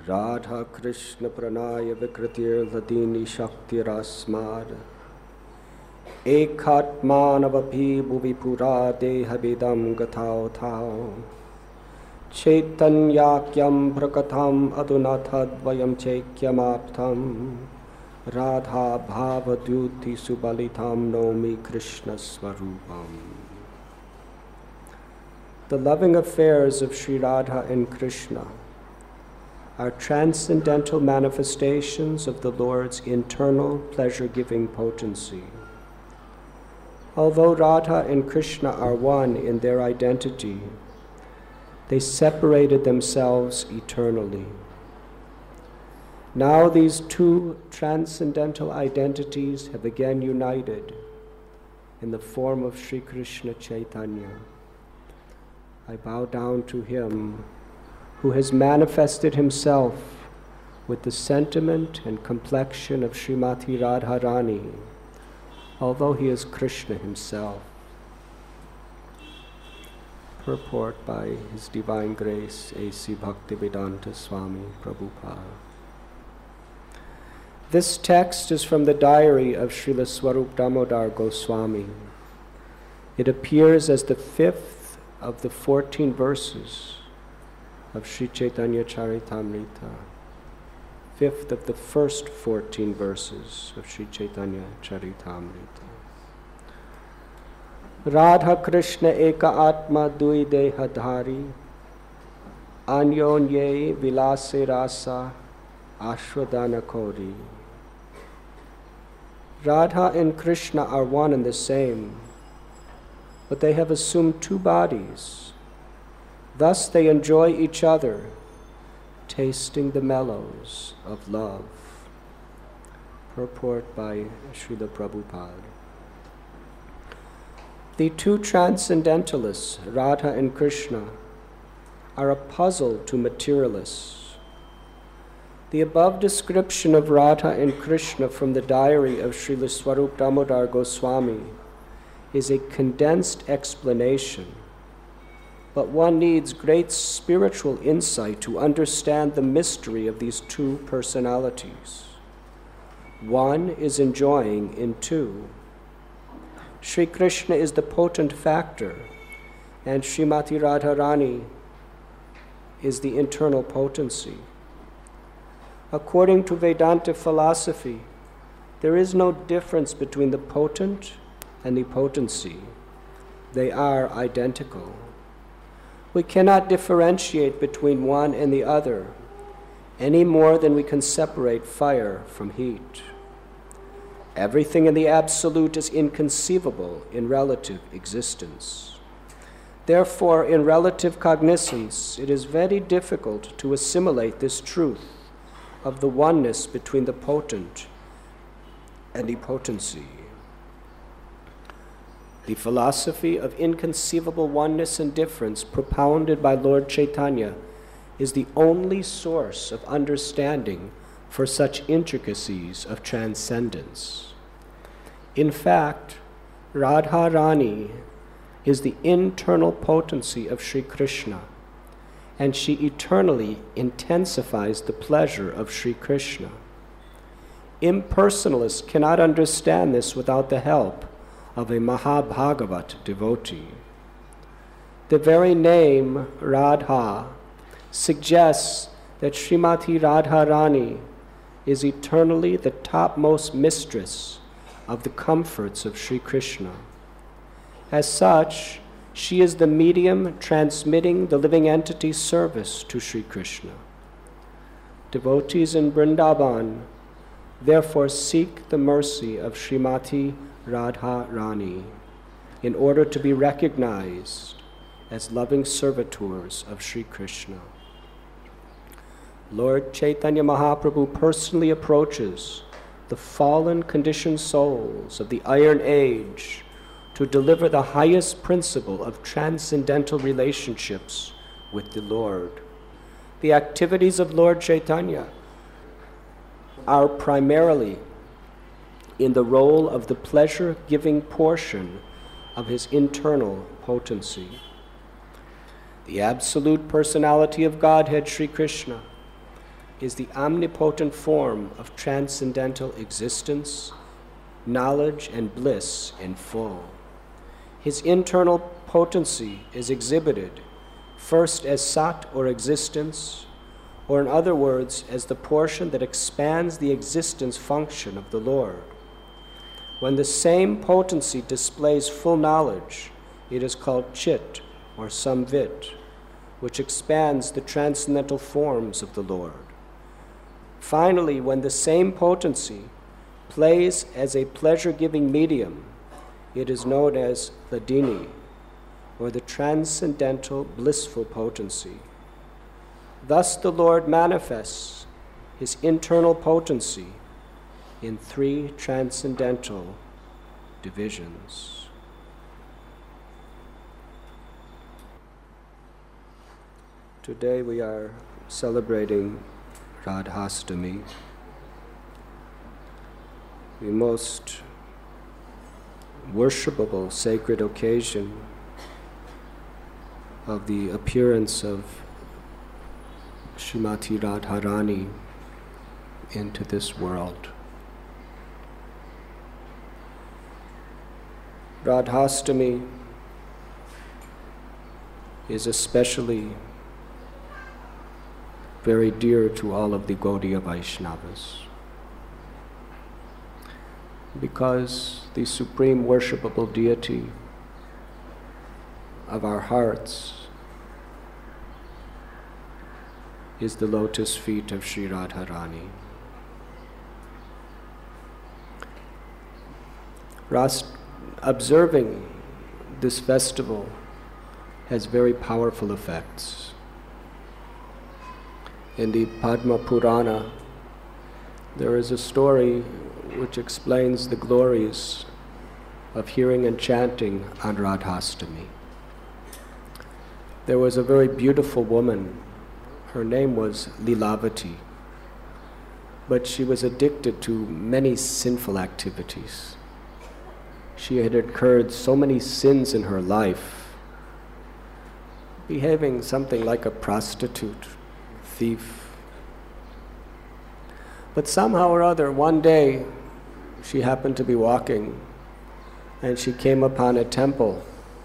Radha Krishna Pranaya Vikritir Ladini Shaktirasmad Ekatmanavabhi Bhuvipura Dehabidam Gatao Tao Chaitanyakyam Prakatham Adunathadvayam Chekyamaptam Radha Bhavadyuti Subalitam Nomi Krishna Swarupam. The loving affairs of Sri Radha and Krishna are transcendental manifestations of the Lord's internal pleasure-giving potency. Although Radha and Krishna are one in their identity, they separated themselves eternally. Now these two transcendental identities have again united in the form of Sri Krishna Chaitanya. I bow down to him who has manifested himself with the sentiment and complexion of Srimati Radharani, although he is Krishna himself. Purport by His Divine Grace A.C. Bhaktivedanta Swami Prabhupada. This text is from the diary of Srila Swarup Damodar Goswami. It appears as the 5th of the 14 verses of Sri Chaitanya Charitamrita, 5th of the first 14 verses of Sri Chaitanya Charitamrita. Radha Krishna Eka Atma Dui Dehadhari Anyonye Vilase Rasa Ashwadana Kori. Radha and Krishna are one and the same, but they have assumed two bodies. Thus they enjoy each other, tasting the mellows of love. Purport by Srila Prabhupada. The two transcendentalists, Radha and Krishna, are a puzzle to materialists. The above description of Radha and Krishna from the diary of Srila Swarup Damodar Goswami is a condensed explanation, but one needs great spiritual insight to understand the mystery of these two personalities. One is enjoying in two. Sri Krishna is the potent factor, and Srimati Radharani is the internal potency. According to Vedanta philosophy, there is no difference between the potent and the potency. They are identical. We cannot differentiate between one and the other any more than we can separate fire from heat. Everything in the absolute is inconceivable in relative existence. Therefore, in relative cognizance, it is very difficult to assimilate this truth of the oneness between the potent and the potency. The philosophy of inconceivable oneness and difference propounded by Lord Chaitanya is the only source of understanding for such intricacies of transcendence. In fact, Radharani is the internal potency of Sri Krishna, and she eternally intensifies the pleasure of Sri Krishna. Impersonalists cannot understand this without the help of a Mahabhagavat devotee. The very name Radha suggests that Srimati Radharani is eternally the topmost mistress of the comforts of Sri Krishna. As such, she is the medium transmitting the living entity's service to Sri Krishna. Devotees in Vrindavan therefore seek the mercy of Srimati Radharani in order to be recognized as loving servitors of Sri Krishna. Lord Chaitanya Mahaprabhu personally approaches the fallen conditioned souls of the Iron Age to deliver the highest principle of transcendental relationships with the Lord. The activities of Lord Chaitanya are primarily in the role of the pleasure-giving portion of his internal potency. The absolute personality of Godhead, Sri Krishna, is the omnipotent form of transcendental existence, knowledge, and bliss in full. His internal potency is exhibited first as Sat, or existence, or in other words, as the portion that expands the existence function of the Lord. When the same potency displays full knowledge, it is called Chit, or Samvit, which expands the transcendental forms of the Lord. Finally, when the same potency plays as a pleasure-giving medium, it is known as Hladini, or the transcendental blissful potency. Thus the Lord manifests his internal potency in 3 transcendental divisions. Today we are celebrating Radhastami, the most worshipable sacred occasion of the appearance of Srimati Radharani into this world. Radhastami is especially very dear to all of the Gaudiya Vaishnavas, because the supreme worshipable deity of our hearts is the lotus feet of Sri Radharani. Observing this festival has very powerful effects. In the Padma Purana, there is a story which explains the glories of hearing and chanting on Radhastami. There was a very beautiful woman. Her name was Lilavati, but she was addicted to many sinful activities. She had incurred so many sins in her life, behaving something like a prostitute, thief. But somehow or other, one day, she happened to be walking, and she came upon a temple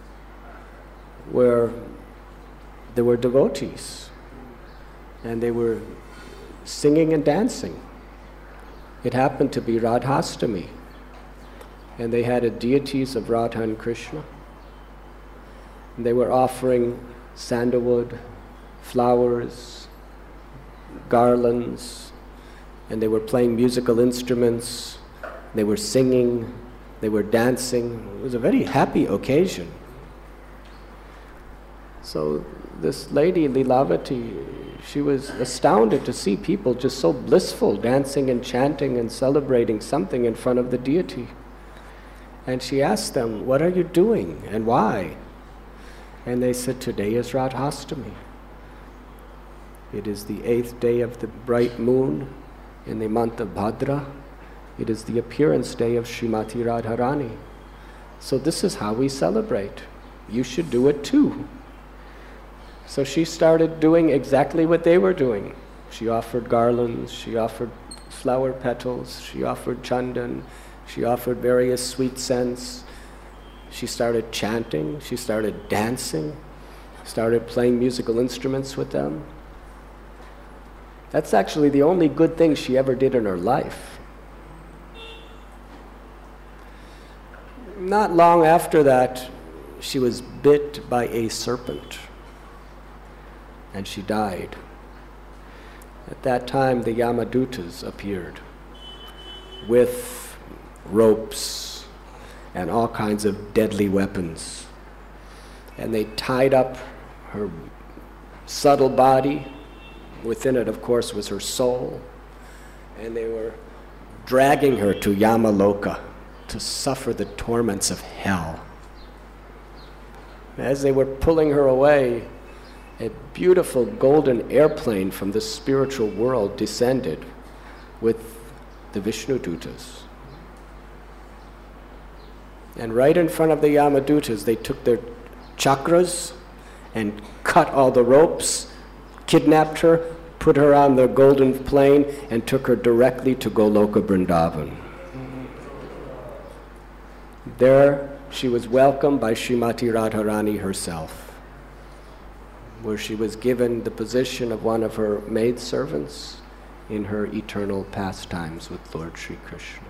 where there were devotees, and they were singing and dancing. It happened to be Radhastami, and they had deities of Radha and Krishna. And they were offering sandalwood, flowers, garlands, and they were playing musical instruments. They were singing, they were dancing. It was a very happy occasion. So this lady, Lilavati, she was astounded to see people just so blissful, dancing and chanting and celebrating something in front of the deity. And she asked them, "What are you doing and why?" And they said, "Today is Radhastami. It is the 8th day of the bright moon in the month of Bhadra. It is the appearance day of Srimati Radharani. So this is how we celebrate. You should do it too." So she started doing exactly what they were doing. She offered garlands, she offered flower petals, she offered chandan, she offered various sweet scents. She started chanting, she started dancing, started playing musical instruments with them. That's actually the only good thing she ever did in her life. Not long after that, she was bit by a serpent, and she died. At that time, the Yamadutas appeared with ropes and all kinds of deadly weapons. And they tied up her subtle body. Within it, of course, was her soul. And they were dragging her to Yamaloka to suffer the torments of hell. As they were pulling her away, a beautiful golden airplane from the spiritual world descended with the Vishnudutas. And right in front of the Yamadutas, they took their chakras and cut all the ropes, kidnapped her, put her on the golden plane, and took her directly to Goloka Vrindavan. There she was welcomed by Srimati Radharani herself, where she was given the position of one of her maidservants in her eternal pastimes with Lord Sri Krishna.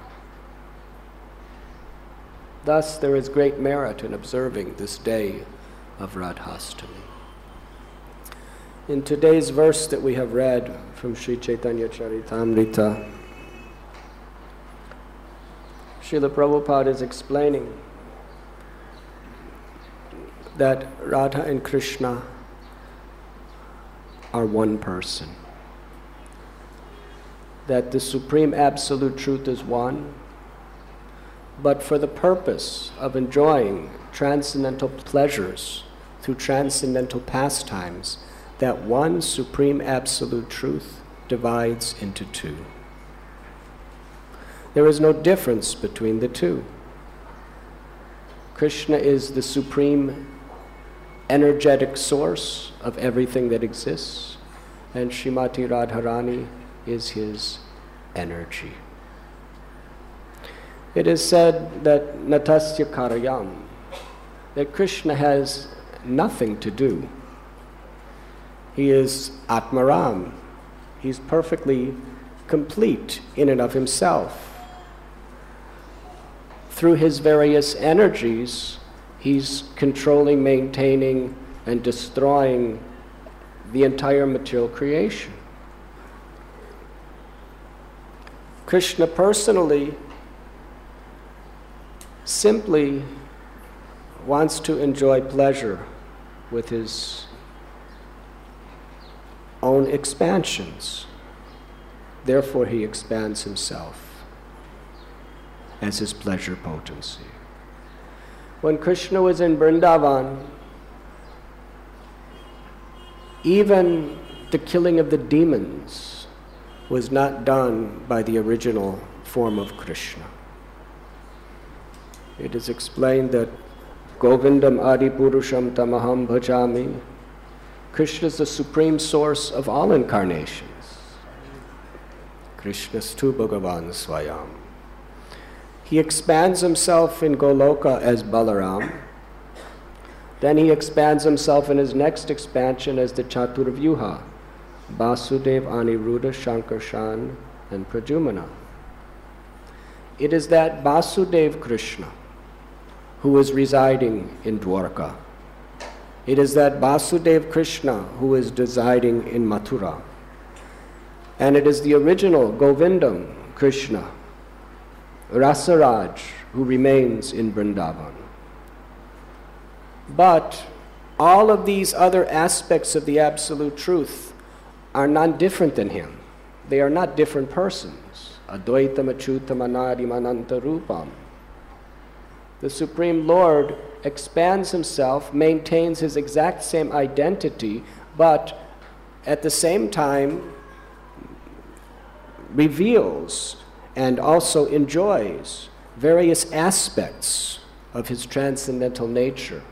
Thus, there is great merit in observing this day of Radhastami. In today's verse that we have read from Sri Chaitanya Charitamrita, Srila Prabhupada is explaining that Radha and Krishna are one person, that the Supreme Absolute Truth is one, but for the purpose of enjoying transcendental pleasures through transcendental pastimes, that one Supreme Absolute Truth divides into two. There is no difference between the two. Krishna is the supreme energetic source of everything that exists, and Srimati Radharani is his energy. It is said that Natasya Karyam, that Krishna has nothing to do. He is Atmaram. He's perfectly complete in and of himself. Through his various energies, he's controlling, maintaining, and destroying the entire material creation. Krishna personally simply wants to enjoy pleasure with his own expansions. Therefore, he expands himself as his pleasure potency. When Krishna was in Vrindavan, even the killing of the demons was not done by the original form of Krishna. It is explained that Govindam Adi Purusham Tamaham Bhajami, Krishna is the supreme source of all incarnations. Krishnastu Bhagavan Swayam. He expands himself in Goloka as Balaram. Then he expands himself in his next expansion as the Chaturvyuha, Basudev, Aniruddha, Shankarshan, and Pradyumna. It is that Basudev Krishna who is residing in Dwarka. It is that Basudev Krishna who is residing in Mathura. And it is the original Govindam Krishna, Rasaraj, who remains in Vrindavan. But all of these other aspects of the Absolute Truth are not different than him. They are not different persons. Advaitam Achyutam Anadim Ananta Rupam. The Supreme Lord expands himself, maintains his exact same identity, but at the same time reveals and also enjoys various aspects of his transcendental nature.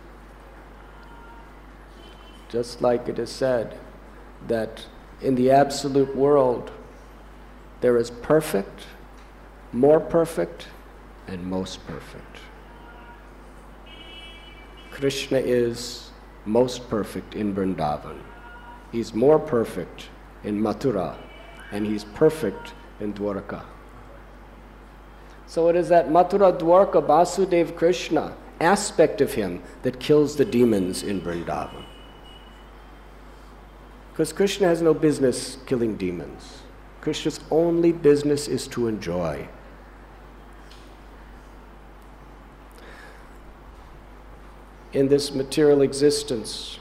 Just like it is said that in the absolute world there is perfect, more perfect, and most perfect. Krishna is most perfect in Vrindavan. He's more perfect in Mathura, and he's perfect in Dwarka. So it is that Mathura Dwarka Basudev Krishna aspect of him that kills the demons in Vrindavan. Because Krishna has no business killing demons. Krishna's only business is to enjoy. In this material existence,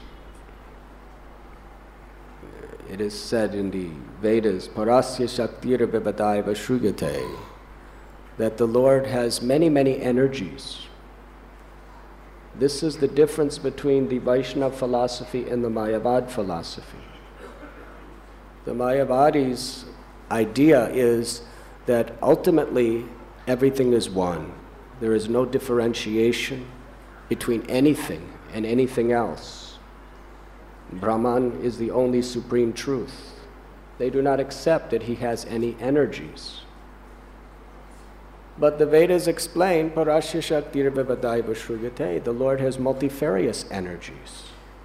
it is said in the Vedas, Parasya Shaktira Vivadaiva Shrugate, that the Lord has many, many energies. This is the difference between the Vaishnava philosophy and the Mayavad philosophy. The Mayavadi's idea is that ultimately everything is one. There is no differentiation between anything and anything else. Brahman is the only supreme truth. They do not accept that he has any energies. But the Vedas explain, Parasya Shaktir Vivadaiva Shruyate, the Lord has multifarious energies.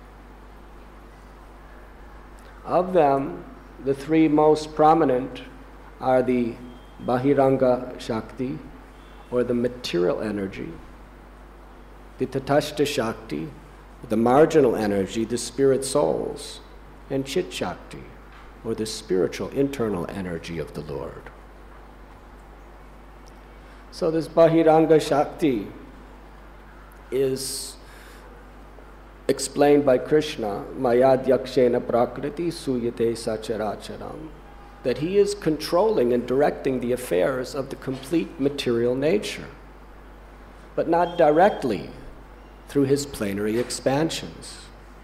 Of them, the three most prominent are the Bahiranga Shakti, or the material energy, the Tatashta Shakti, the marginal energy, the spirit souls, and Chit Shakti, or the spiritual internal energy of the Lord. So this Bahiranga Shakti is explained by Krishna, Mayadhyakshena Prakriti Suyate Sacharacharam, that he is controlling and directing the affairs of the complete material nature, but not directly through his plenary expansions.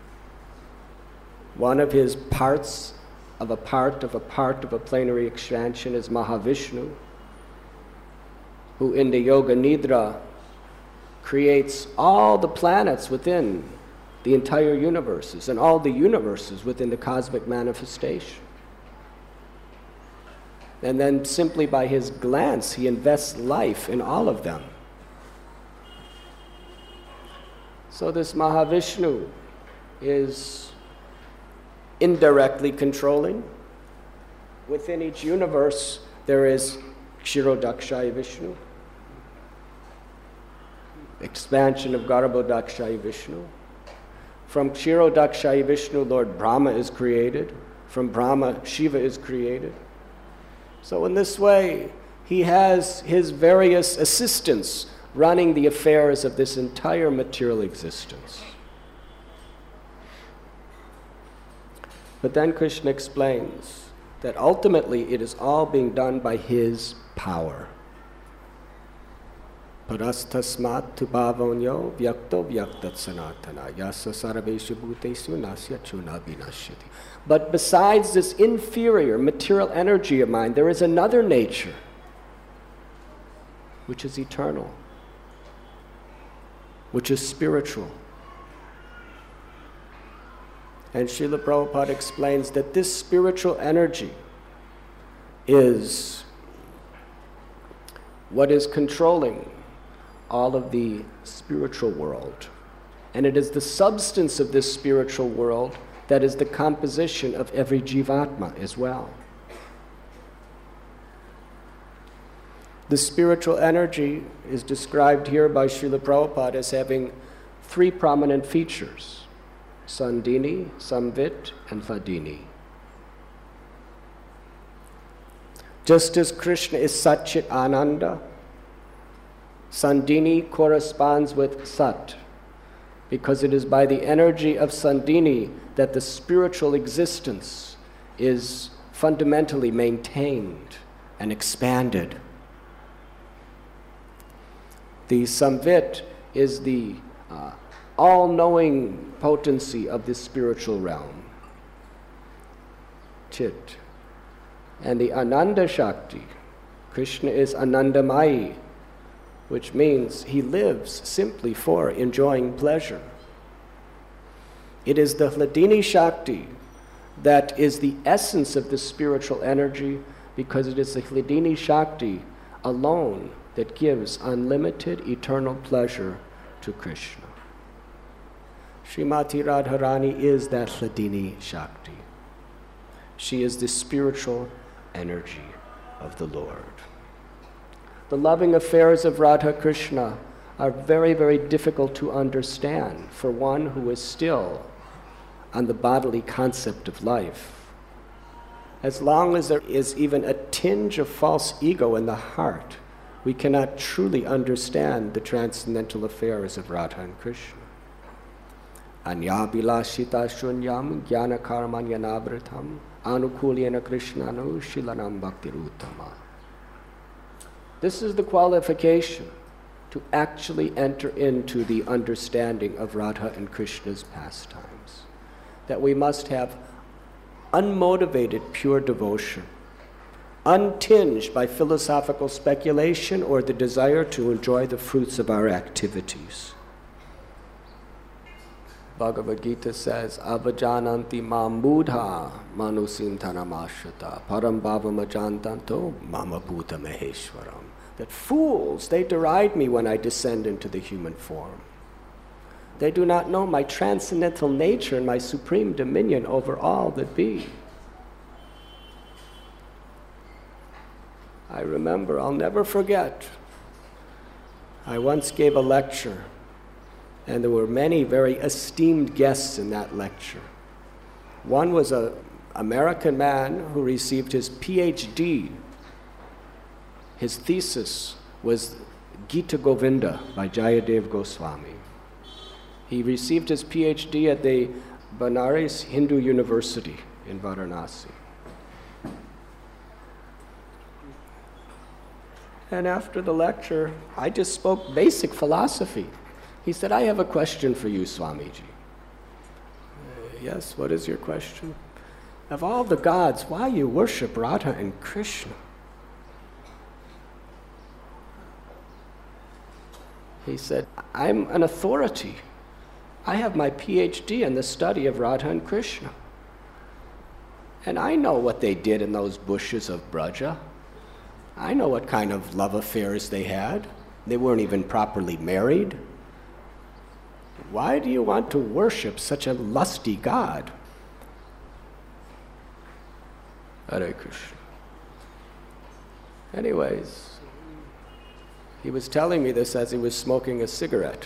One of his parts of a part of a part of a plenary expansion is Mahavishnu, who in the Yoga Nidra creates all the planets within the entire universes and all the universes within the cosmic manifestation. And then simply by his glance, he invests life in all of them. So this Mahavishnu is indirectly controlling. Within each universe, there is Kshirodakshaya Vishnu, expansion of Garbhodakshaya Vishnu. From Kshirodakshaya Vishnu, Lord Brahma is created. From Brahma, Shiva is created. So in this way, he has his various assistants running the affairs of this entire material existence. But then Krishna explains that ultimately it is all being done by his power. Parastasmat tu bhavonyo vyakto vyaktat sanatana yasa sarveshu bhuteshu nasya chuna vinashyati. But besides this inferior material energy of mine, there is another nature which is eternal, which is spiritual. And Srila Prabhupada explains that this spiritual energy is what is controlling all of the spiritual world. And it is the substance of this spiritual world that is the composition of every jivatma as well. The spiritual energy is described here by Srila Prabhupada as having three prominent features: Sandini, Samvit, and Vadini. Just as Krishna is Satchit Ananda, Sandini corresponds with Sat, because it is by the energy of Sandini that the spiritual existence is fundamentally maintained and expanded. The Samvit is the all-knowing potency of the spiritual realm, Chit. And the Ananda Shakti, Krishna is Anandamayi, which means he lives simply for enjoying pleasure. It is the Hladini Shakti that is the essence of the spiritual energy, because it is the Hladini Shakti alone that gives unlimited eternal pleasure to Krishna. Srimati Radharani is that Hladini Shakti. She is the spiritual energy of the Lord. The loving affairs of Radha Krishna are very, very difficult to understand for one who is still on the bodily concept of life. As long as there is even a tinge of false ego in the heart, we cannot truly understand the transcendental affairs of Radha and Krishna. Anyabhilashita shunyam jnana karmanyanavrtam anukulyena krishnanu shilanam bhaktiruttama. This is the qualification to actually enter into the understanding of Radha and Krishna's pastimes. That we must have unmotivated pure devotion, untinged by philosophical speculation or the desire to enjoy the fruits of our activities. Bhagavad Gita says, Avajananti mam buddha manusim tanamashata param bhavam ajantanto mama bhuta maheshwaram. That fools, they deride me when I descend into the human form. They do not know my transcendental nature and my supreme dominion over all that be. I remember, I'll never forget, I once gave a lecture, and there were many very esteemed guests in that lecture. One was an American man who received his PhD. His thesis was Gita Govinda by Jayadev Goswami. He received his PhD at the Banaras Hindu University in Varanasi. And after the lecture, I just spoke basic philosophy. He said, I have a question for you, Swamiji. Yes, what is your question? Of all the gods, why you worship Radha and Krishna? He said, I'm an authority. I have my PhD in the study of Radha and Krishna. And I know what they did in those bushes of Braja. I know what kind of love affairs they had. They weren't even properly married. Why do you want to worship such a lusty God? Hare Krishna. Anyways, he was telling me this as he was smoking a cigarette.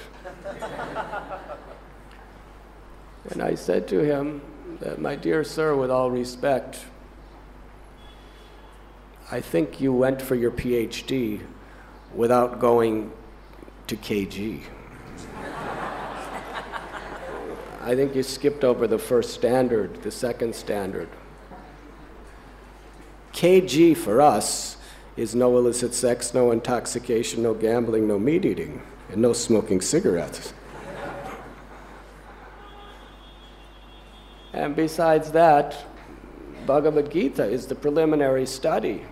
And I said to him that, my dear sir, with all respect, I think you went for your PhD without going to KG. I think you skipped over the first standard, the second standard. KG for us is no illicit sex, no intoxication, no gambling, no meat eating, and no smoking cigarettes. And besides that, Bhagavad Gita is the preliminary study.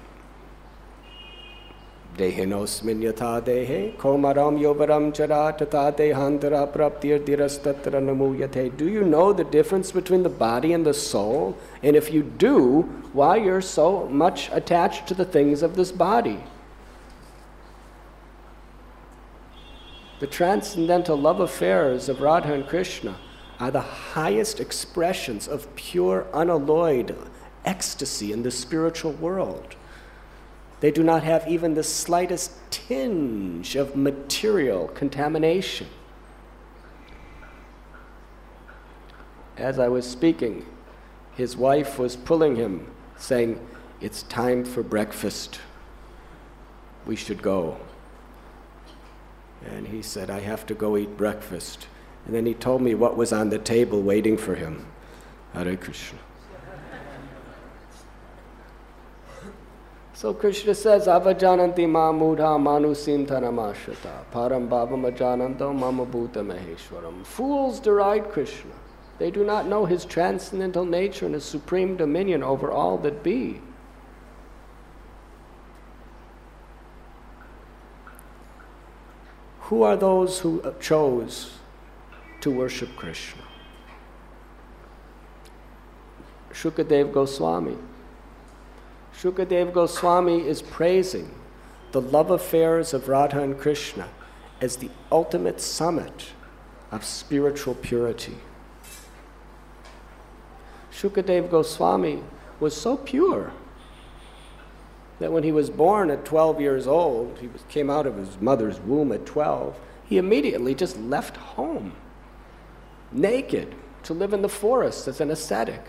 Dehinosmin yatha dehe, komaram yovaram chara tata dehantara praptir dirastatra namuyate. Do you know the difference between the body and the soul? And if you do, why you're so much attached to the things of this body? The transcendental love affairs of Radha and Krishna are the highest expressions of pure, unalloyed ecstasy in the spiritual world. They do not have even the slightest tinge of material contamination. As I was speaking, his wife was pulling him, saying, it's time for breakfast. We should go. And he said, I have to go eat breakfast. And then he told me what was on the table waiting for him. Hare Krishna. So Krishna says, Avajananti ma mudha manusim tanamashata param bhavam ajananto mama bhuta maheshwaram. Fools deride Krishna. They do not know his transcendental nature and his supreme dominion over all that be. Who are those who chose to worship Krishna? Shukadev Goswami. Shukadev Goswami is praising the love affairs of Radha and Krishna as the ultimate summit of spiritual purity. Shukadev Goswami was so pure that when he was born at 12 years old, came out of his mother's womb at 12, he immediately just left home, naked, to live in the forest as an ascetic.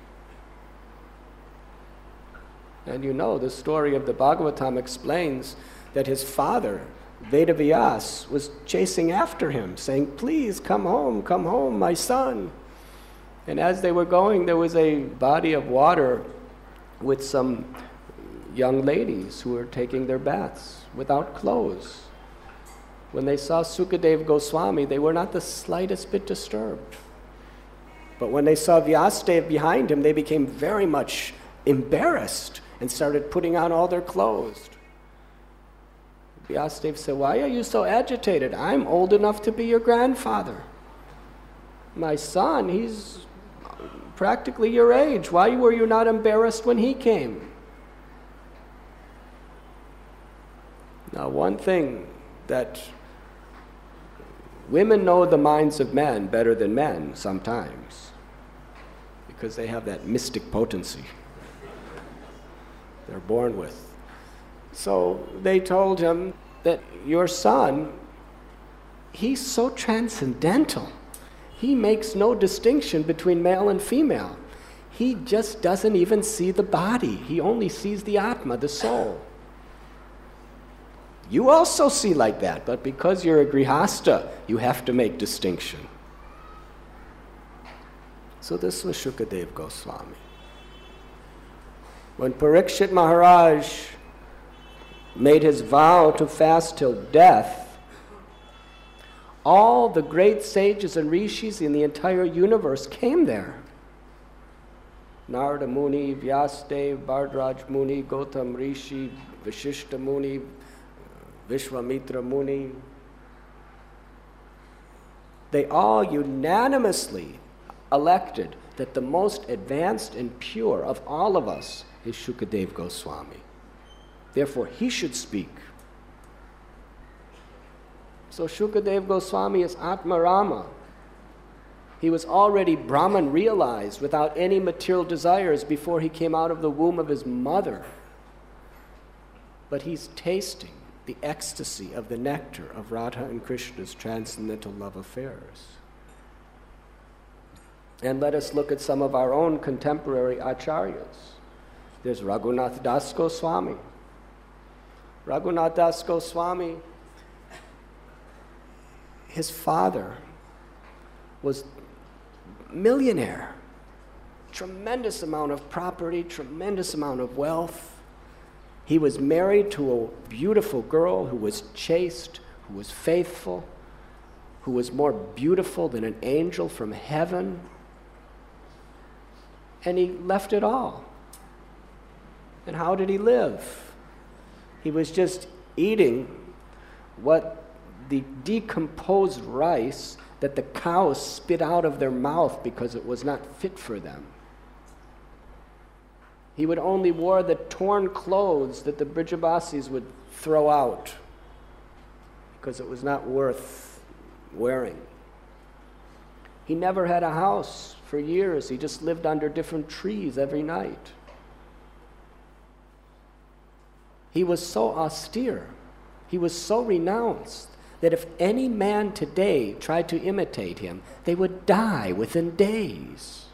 And you know, the story of the Bhagavatam explains that his father, Vedavyas, was chasing after him, saying, please come home, my son. And as they were going, there was a body of water with some young ladies who were taking their baths without clothes. When they saw Sukadev Goswami, they were not the slightest bit disturbed. But when they saw Vyasadeva behind him, they became very much embarrassed and started putting on all their clothes. Vyasadeva said, why are you so agitated? I'm old enough to be your grandfather. My son, he's practically your age. Why were you not embarrassed when he came? Now, one thing that women know the minds of men better than men sometimes, because they have that mystic potency they're born with. So they told him that your son, he's so transcendental. He makes no distinction between male and female. He just doesn't even see the body. He only sees the Atma, the soul. You also see like that, but because you're a Grihasta, you have to make distinction. So this was Shukadeva Goswami. When Parikshit Maharaj made his vow to fast till death, all the great sages and rishis in the entire universe came there. Narada Muni, Vyasadeva, Bhardraj Muni, Gautam Rishi, Vashishta Muni, Vishwamitra Muni. They all unanimously elected that the most advanced and pure of all of us is Shukadeva Goswami. Therefore, he should speak. So Shukadeva Goswami is Atmarama. He was already Brahman realized without any material desires before he came out of the womb of his mother. But he's tasting the ecstasy of the nectar of Radha and Krishna's transcendental love affairs. And let us look at some of our own contemporary acharyas. There's Raghunath Das Goswami. Raghunath Das Goswami, his father was millionaire, tremendous amount of property, tremendous amount of wealth. He was married to a beautiful girl who was chaste, who was faithful, who was more beautiful than an angel from heaven. And he left it all. And how did he live? He was just eating what the decomposed rice that the cows spit out of their mouth because it was not fit for them. He would only wear the torn clothes that the Brijabasis would throw out because it was not worth wearing. He never had a house for years. He just lived under different trees every night. He was so austere. He was so renounced that if any man today tried to imitate him, they would die within days.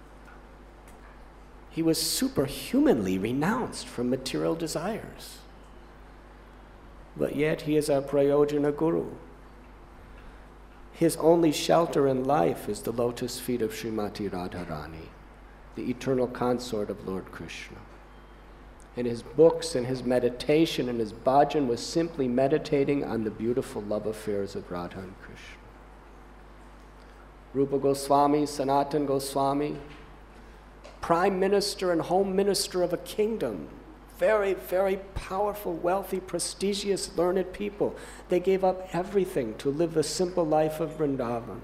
He was superhumanly renounced from material desires. But yet he is our Prayojana Guru. His only shelter in life is the lotus feet of Srimati Radharani, the eternal consort of Lord Krishna. And his books and his meditation and his bhajan was simply meditating on the beautiful love affairs of Radha and Krishna. Rupa Goswami, Sanatan Goswami, prime minister and home minister of a kingdom, very, very powerful, wealthy, prestigious, learned people. They gave up everything to live the simple life of Vrindavan,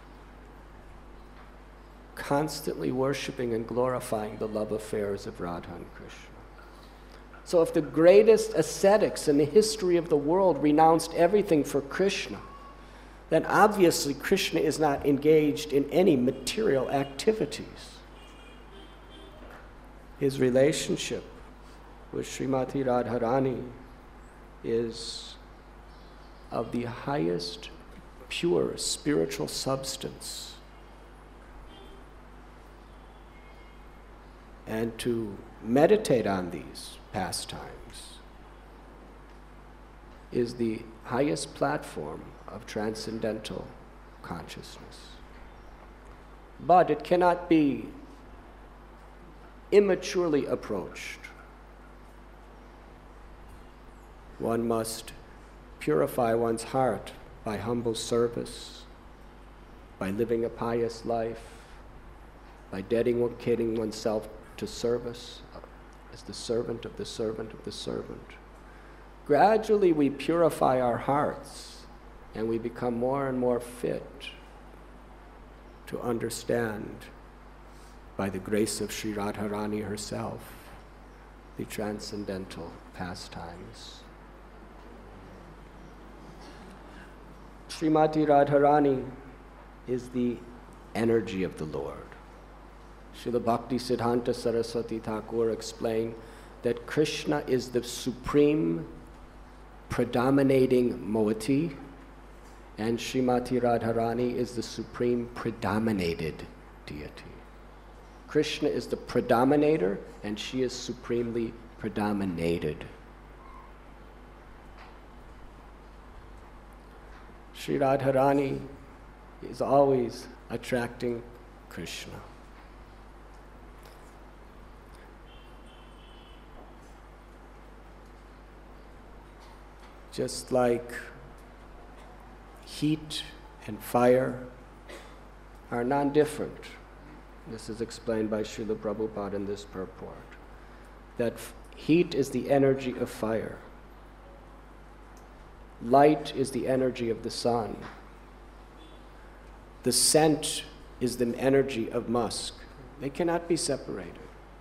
constantly worshiping and glorifying the love affairs of Radha and Krishna. So if the greatest ascetics in the history of the world renounced everything for Krishna, then obviously Krishna is not engaged in any material activities. His relationship with Srimati Radharani is of the highest pure spiritual substance. And to meditate on these pastimes is the highest platform of transcendental consciousness. But it cannot be immaturely approached. One must purify one's heart by humble service, by living a pious life, by dedicating oneself to service as the servant of the servant of the servant. Gradually we purify our hearts and we become more and more fit to understand, by the grace of Sri Radharani herself, the transcendental pastimes. Srimati Radharani is the energy of the Lord. Srila Bhakti Siddhanta Saraswati Thakur explained that Krishna is the supreme predominating moiety, and Srimati Radharani is the supreme predominated deity. Krishna is the predominator, and she is supremely predominated. Sri Radharani is always attracting Krishna. Just like heat and fire are non-different. This is explained by Srila Prabhupada in this purport. That heat is the energy of fire. Light is the energy of the sun. The scent is the energy of musk. They cannot be separated.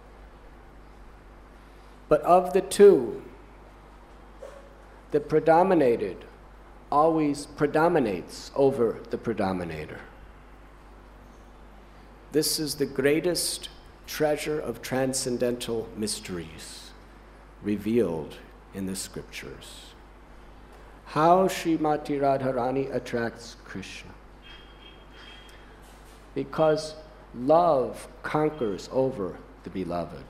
But of the two, the predominated always predominates over the predominator. This is the greatest treasure of transcendental mysteries revealed in the scriptures. How Srimati Radharani attracts Krishna. Because love conquers over the beloved.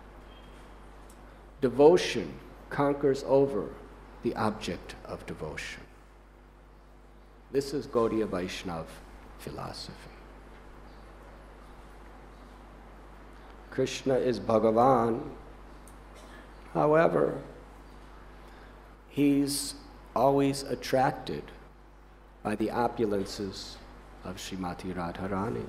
Devotion conquers over the object of devotion. This is Gaudiya Vaishnava philosophy. Krishna is Bhagavan. However, he's always attracted by the opulences of Srimati Radharani.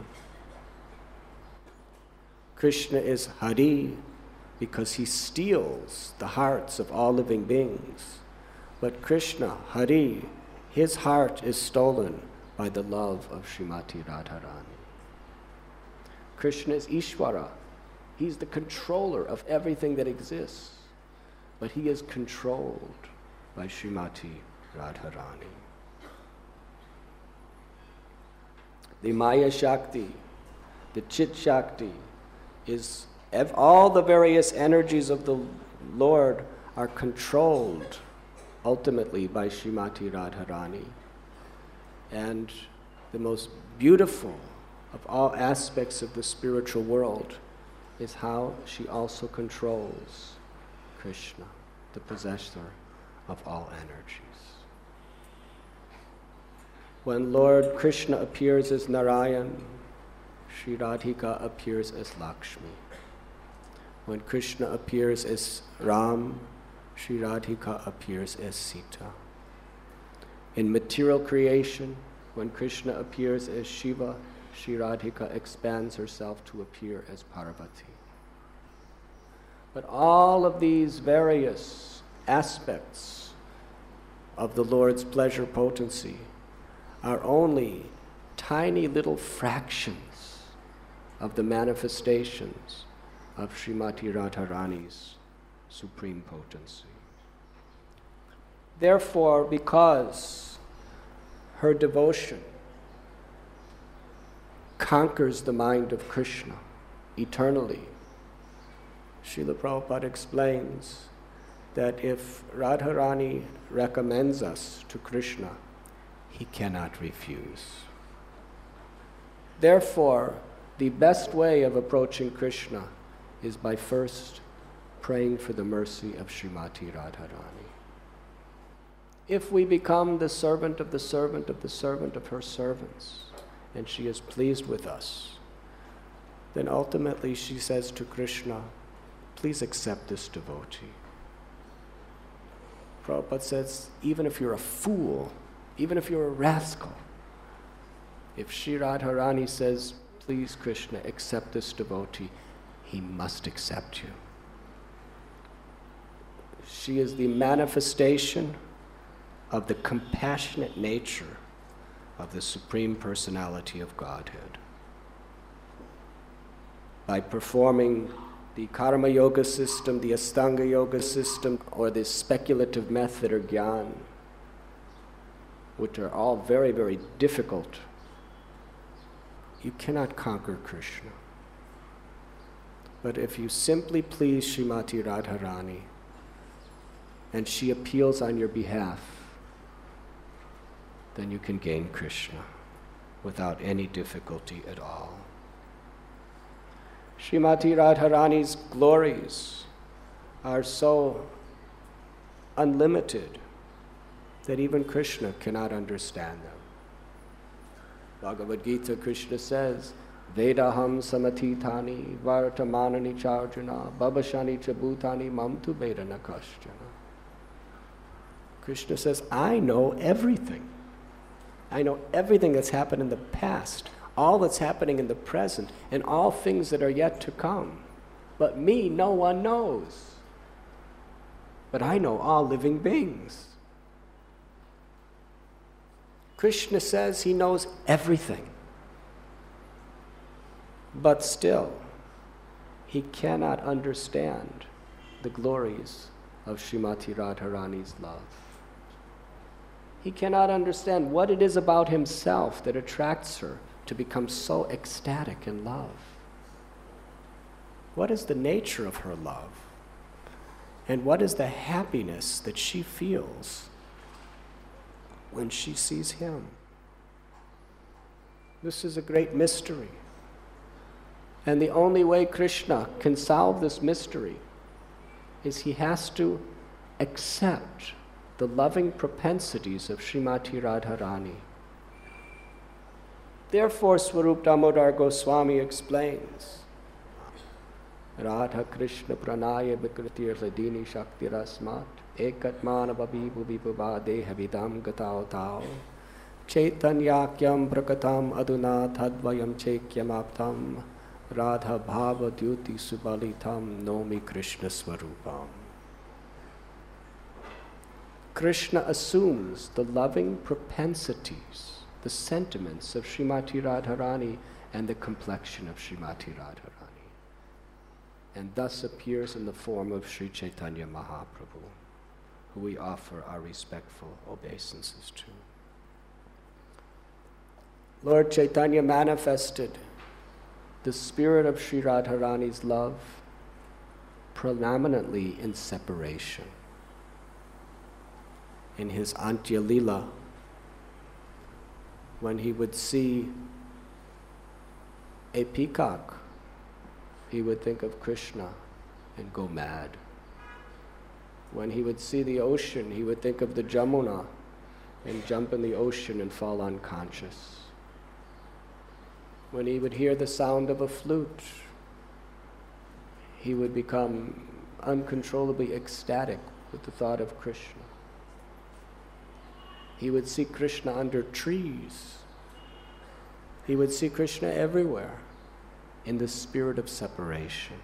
Krishna is Hari because he steals the hearts of all living beings. But Krishna, Hari, his heart is stolen by the love of Srimati Radharani. Krishna is Ishvara. He's the controller of everything that exists. But he is controlled by Srimati Radharani. The Maya Shakti, the Chit Shakti, is all the various energies of the Lord are controlled ultimately by Srimati Radharani. And the most beautiful of all aspects of the spiritual world is how she also controls Krishna, the possessor of all energies. When Lord Krishna appears as Narayan, Sri Radhika appears as Lakshmi. When Krishna appears as Ram, Sri Radhika appears as Sita. In material creation, when Krishna appears as Shiva, Sri Radhika expands herself to appear as Parvati. But all of these various aspects of the Lord's pleasure potency are only tiny little fractions of the manifestations of Srimati Radharani's supreme potency. Therefore, because her devotion conquers the mind of Krishna eternally, Srila Prabhupada explains that if Radharani recommends us to Krishna, he cannot refuse. Therefore, the best way of approaching Krishna is by first praying for the mercy of Srimati Radharani. If we become the servant of the servant of the servant of her servants, and she is pleased with us, then ultimately she says to Krishna, please accept this devotee. Prabhupada says, even if you're a fool, even if you're a rascal, if Sri Radharani says, please Krishna, accept this devotee, he must accept you. She is the manifestation of the compassionate nature of the Supreme Personality of Godhead. by performing the Karma Yoga system, the Astanga Yoga system, or this speculative method or Gyan, which are all very, very difficult, you cannot conquer Krishna. But if you simply please Srimati Radharani, and she appeals on your behalf, then you can gain Krishna without any difficulty at all. Srimati Radharani's glories are so unlimited that even Krishna cannot understand them. Bhagavad Gita, Krishna says, Vedaham samatitani vartamanani charjana babashani chabhutani mamtu vedana kaschana. Krishna says, I know everything. I know everything that's happened in the past, all that's happening in the present, and all things that are yet to come. But me, no one knows. But I know all living beings. Krishna says he knows everything. But still, he cannot understand the glories of Srimati Radharani's love. He cannot understand what it is about himself that attracts her to become so ecstatic in love. What is the nature of her love? And what is the happiness that she feels when she sees him? This is a great mystery. And the only way Krishna can solve this mystery is he has to accept the loving propensities of Srimati Radharani. Therefore, Swarup Damodar Goswami explains, Radha Krishna Pranaya Vikritir Ladini Shaktirasmat Ekatmana Babhibu Vibhavade Havidam Gatao Tao Chaitanyakyam Prakatam Aduna Tadvayam Chekyam Aptam Radha Bhava Dyuti Subalitam Nomi Krishna Swarupam. Krishna assumes the loving propensities, the sentiments of Srimati Radharani and the complexion of Srimati Radharani, and thus appears in the form of Sri Chaitanya Mahaprabhu, who we offer our respectful obeisances to. Lord Chaitanya manifested the spirit of Sri Radharani's love predominantly in separation. In his Antya Lila, when he would see a peacock, he would think of Krishna and go mad. When he would see the ocean, he would think of the Jamuna and jump in the ocean and fall unconscious. When he would hear the sound of a flute, he would become uncontrollably ecstatic with the thought of Krishna. He would see Krishna under trees. He would see Krishna everywhere in the spirit of separation.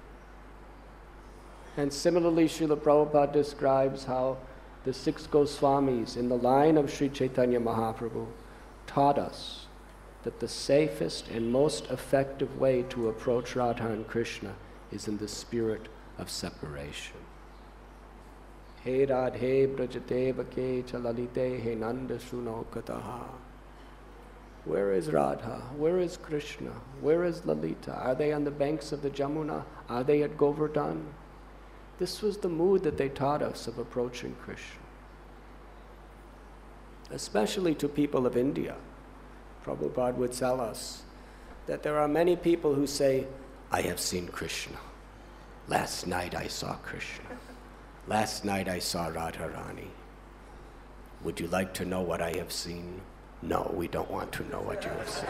And similarly, Srila Prabhupada describes how the 6 Goswamis in the line of Sri Chaitanya Mahaprabhu taught us that the safest and most effective way to approach Radha and Krishna is in the spirit of separation. He Radhe Brajate Bake Chalalite He Nanda Shuno Kataha. Where is Radha? Where is Krishna? Where is Lalita? Are they on the banks of the Jamuna? Are they at Govardhan? This was the mood that they taught us of approaching Krishna. Especially to people of India. Prabhupada would tell us that there are many people who say, I have seen Krishna. Last night I saw Krishna. Last night I saw Radharani. Would you like to know what I have seen? No, we don't want to know what you have seen.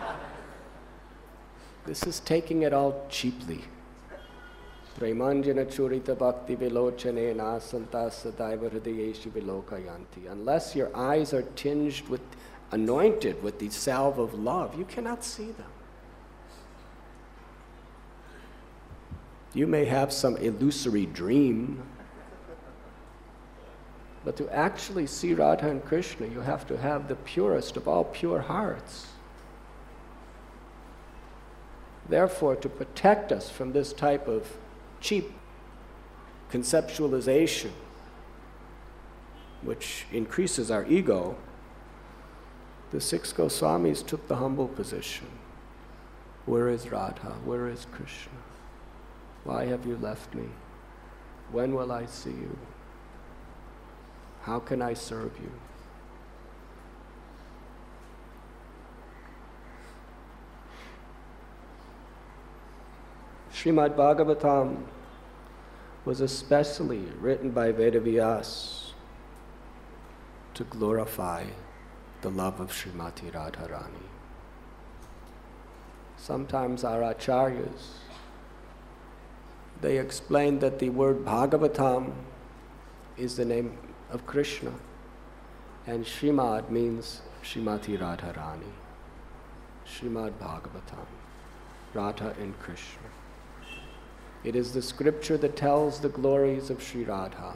This is taking it all cheaply. Premanjana churita bhakti vilochane nasanta sadaiva hridayeshu vilokayanti. Unless your eyes are tinged with, anointed with the salve of love, you cannot see them. You may have some illusory dream, but to actually see Radha and Krishna, you have to have the purest of all pure hearts. Therefore, to protect us from this type of cheap conceptualization, which increases our ego, the 6 Goswamis took the humble position. Where is Radha? Where is Krishna? Why have you left me? When will I see you? How can I serve you? Srimad Bhagavatam was especially written by Vedavyas to glorify the love of Srimati Radharani. Sometimes our acharyas, they explain that the word Bhagavatam is the name of Krishna, and Srimad means Srimati Radharani. Srimad Bhagavatam, Radha and Krishna. It is the scripture that tells the glories of Sri Radha.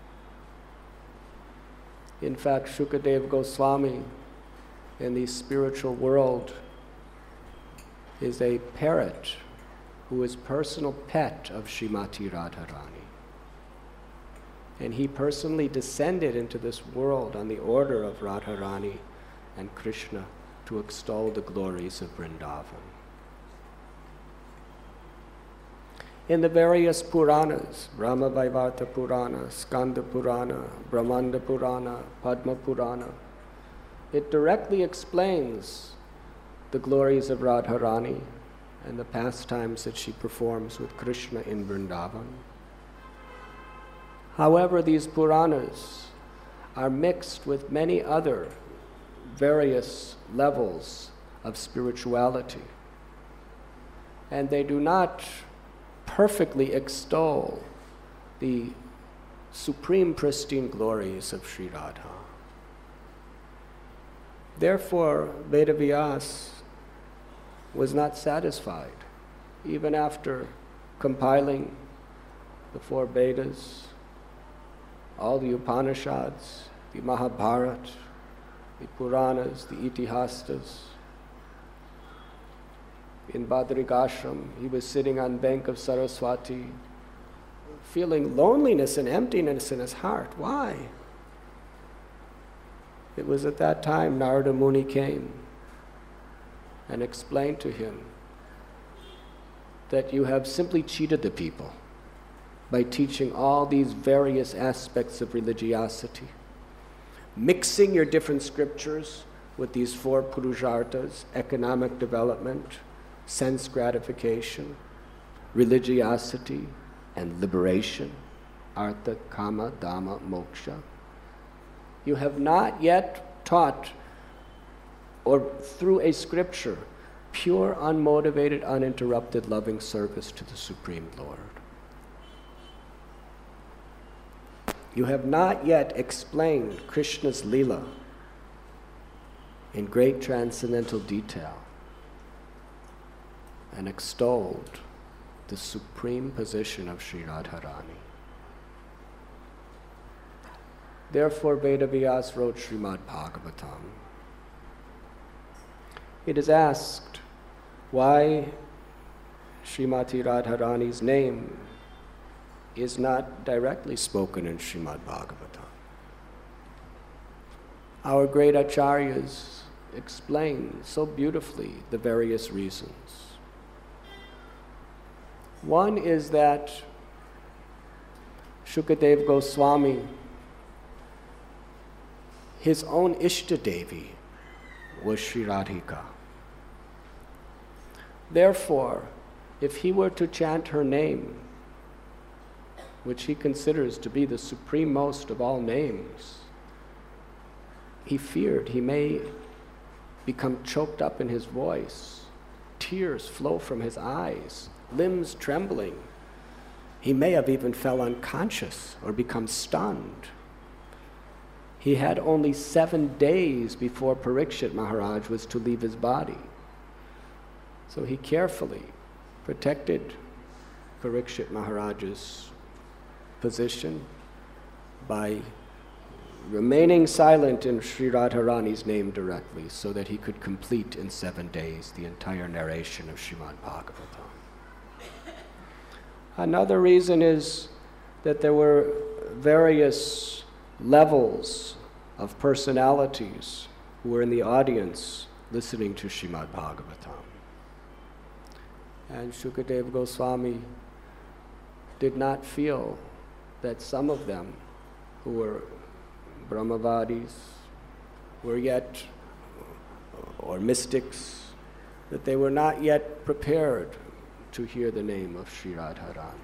In fact, Shukadeva Goswami in the spiritual world is a parrot who is personal pet of Srimati Radharani. And he personally descended into this world on the order of Radharani and Krishna to extol the glories of Vrindavan. In the various Puranas, Brahma Vaivarta Purana, Skanda Purana, Brahmanda Purana, Padma Purana, it directly explains the glories of Radharani and the pastimes that she performs with Krishna in Vrindavan. However, these Puranas are mixed with many other various levels of spirituality, and they do not perfectly extol the supreme pristine glories of Sri Radha. Therefore, Vedavyas was not satisfied, even after compiling the 4 Vedas, all the Upanishads, the Mahabharata, the Puranas, the Itihastas. In Badrikashram, he was sitting on bank of Saraswati, feeling loneliness and emptiness in his heart. Why? It was at that time Narada Muni came and explained to him that you have simply cheated the people by teaching all these various aspects of religiosity, mixing your different scriptures with these 4 Purusharthas: economic development, sense gratification, religiosity, and liberation, artha, kama, dhamma, moksha. You have not yet taught, or through a scripture, pure, unmotivated, uninterrupted, loving service to the Supreme Lord. You have not yet explained Krishna's Leela in great transcendental detail and extolled the supreme position of Sri Radharani. Therefore, Vedavyas wrote Srimad Bhagavatam. It is asked why Srimati Radharani's name is not directly spoken in Srimad Bhagavatam. Our great acharyas explain so beautifully the various reasons. One is that Shukadeva Goswami, his own Ishtadevi was Sri Radhika. Therefore, if he were to chant her name, which he considers to be the suprememost of all names, he feared he may become choked up in his voice, tears flow from his eyes, limbs trembling. He may have even fell unconscious or become stunned. He had only 7 days before Parikshit Maharaj was to leave his body. So he carefully protected Parikshit Maharaj's position by remaining silent in Sri Radharani's name directly so that he could complete in 7 days the entire narration of Srimad Bhagavatam. Another reason is that there were various levels of personalities who were in the audience listening to Srimad Bhagavatam. And Shukadeva Goswami did not feel that some of them who were Brahmavadis were yet, or mystics, that they were not yet prepared to hear the name of Sri Radharani.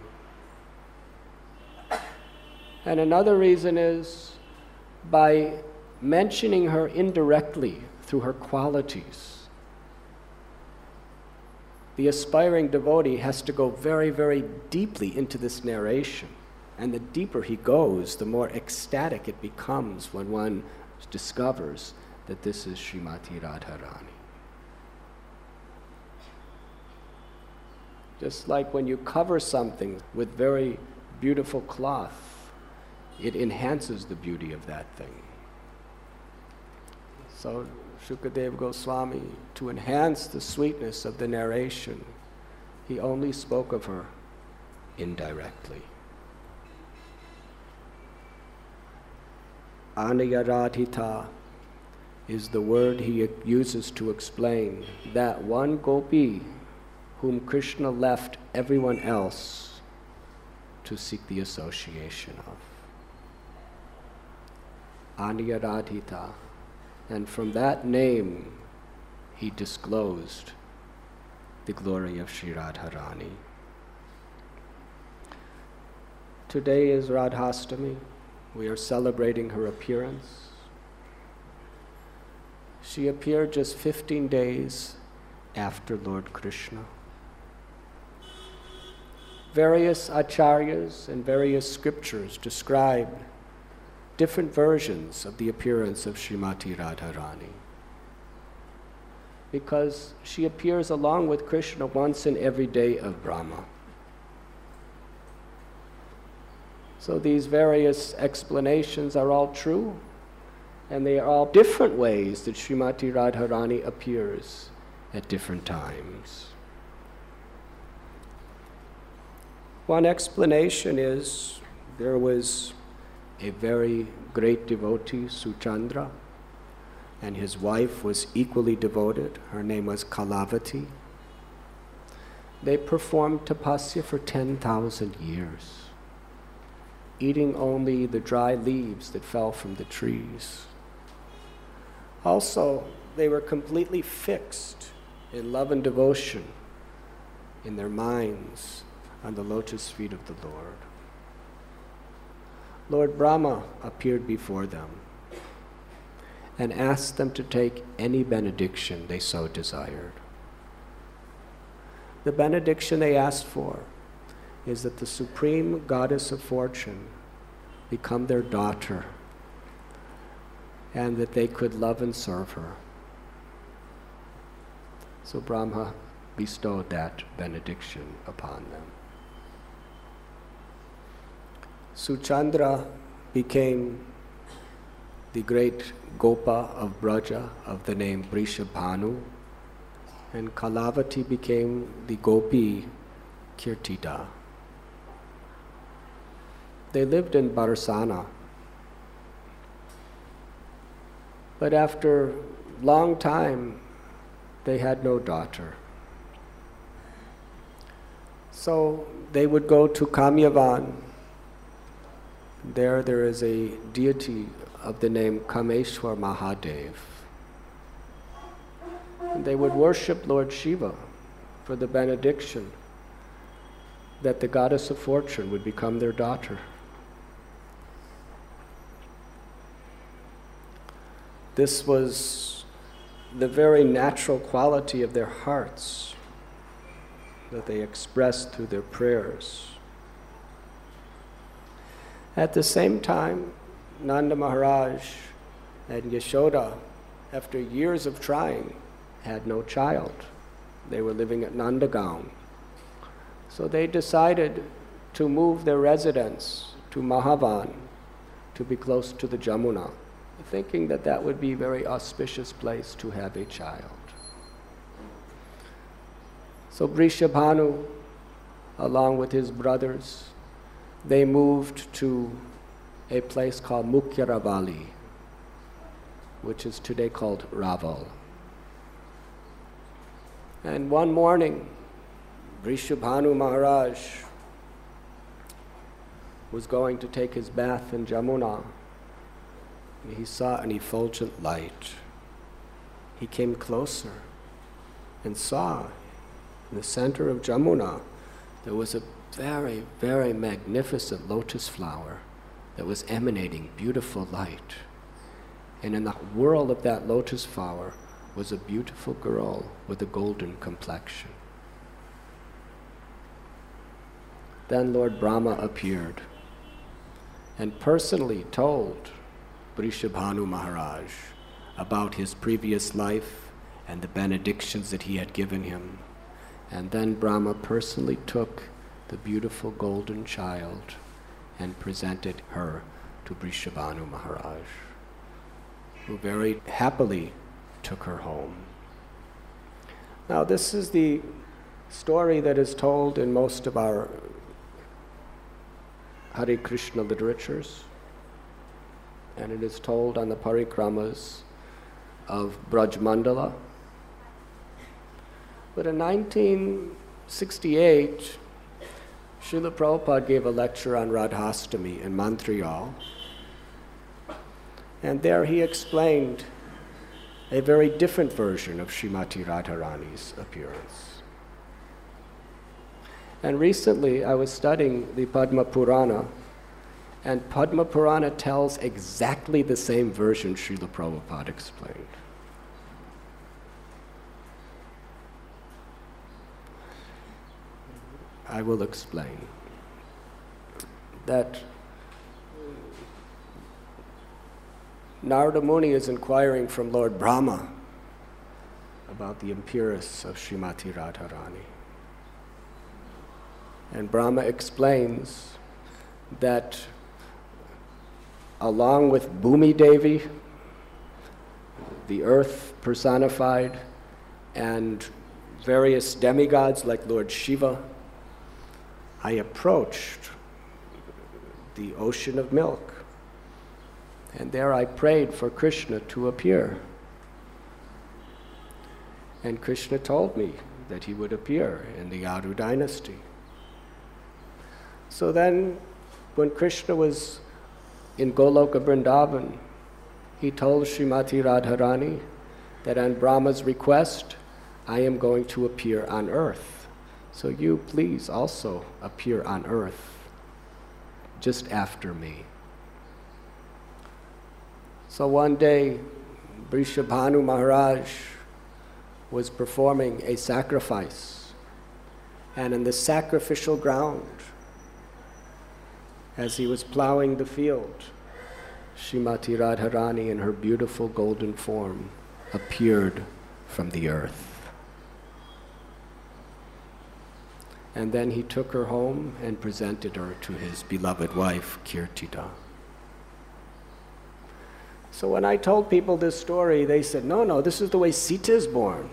And another reason is by mentioning her indirectly through her qualities, the aspiring devotee has to go very, very deeply into this narration. And the deeper he goes, the more ecstatic it becomes when one discovers that this is Srimati Radharani. Just like when you cover something with very beautiful cloth, it enhances the beauty of that thing. So Shukadeva Goswami, to enhance the sweetness of the narration, he only spoke of her indirectly. Anayaradhita is the word he uses to explain that one gopi whom Krishna left everyone else to seek the association of. Anayaradhita. And from that name, he disclosed the glory of Sri Radharani. Today is Radhastami. We are celebrating her appearance. She appeared just 15 days after Lord Krishna. Various acharyas and various scriptures describe different versions of the appearance of Srimati Radharani, because she appears along with Krishna once in every day of Brahma. So these various explanations are all true, and they are all different ways that Srimati Radharani appears at different times. One explanation is there was a very great devotee, Suchandra, and his wife was equally devoted. Her name was Kalavati. They performed tapasya for 10,000 years, eating only the dry leaves that fell from the trees. Also, they were completely fixed in love and devotion in their minds on the lotus feet of the Lord. Lord Brahma appeared before them and asked them to take any benediction they so desired. The benediction they asked for is that the Supreme Goddess of Fortune become their daughter and that they could love and serve her. So Brahma bestowed that benediction upon them. Suchandra became the great Gopa of Braja of the name Brishabhanu, and Kalavati became the Gopi Kirtida. They lived in Barsana, but after a long time they had no daughter. So they would go to Kamyavan. There is a deity of the name Kameshwar Mahadev. And they would worship Lord Shiva for the benediction that the goddess of fortune would become their daughter. This was the very natural quality of their hearts that they expressed through their prayers. At the same time, Nanda Maharaj and Yashoda, after years of trying, had no child. They were living at Nandagaon. So they decided to move their residence to Mahavan, to be close to the Jamuna, thinking that that would be a very auspicious place to have a child. So Vrishabhanu, along with his brothers, they moved to a place called Mukhyaravali, which is today called Raval. And one morning, Vrishabhanu Maharaj was going to take his bath in Jamuna. He saw an effulgent light. He came closer and saw in the center of Jamuna there was a very, very magnificent lotus flower that was emanating beautiful light. And in the whirl of that lotus flower was a beautiful girl with a golden complexion. Then Lord Brahma appeared and personally told Vrishabhanu Maharaj about his previous life and the benedictions that he had given him. And then Brahma personally took the beautiful golden child and presented her to Vrishabhanu Maharaj, who very happily took her home. Now, this is the story that is told in most of our Hare Krishna literatures, and it is told on the parikramas of Braj Mandala. But in 1968, Srila Prabhupada gave a lecture on Radhastami in Montreal, and there he explained a very different version of Srimati Radharani's appearance. And recently I was studying the Padma Purana, and Padma Purana tells exactly the same version Srila Prabhupada explained. I will explain that Narada Muni is inquiring from Lord Brahma about the appearance of Srimati Radharani. And Brahma explains that along with Bhumi Devi, the earth personified, and various demigods like Lord Shiva, I approached the ocean of milk, and there I prayed for Krishna to appear. And Krishna told me that he would appear in the Yadu dynasty. So then, when Krishna was in Goloka Vrindavan, he told Srimati Radharani that on Brahma's request, I am going to appear on earth. So you please also appear on earth just after me. So one day, Vrishabhanu Maharaj was performing a sacrifice, and in the sacrificial ground, as he was plowing the field, Srimati Radharani in her beautiful golden form appeared from the earth. And then he took her home and presented her to his beloved wife, Kirtida. So when I told people this story, they said, no, this is the way Sita is born.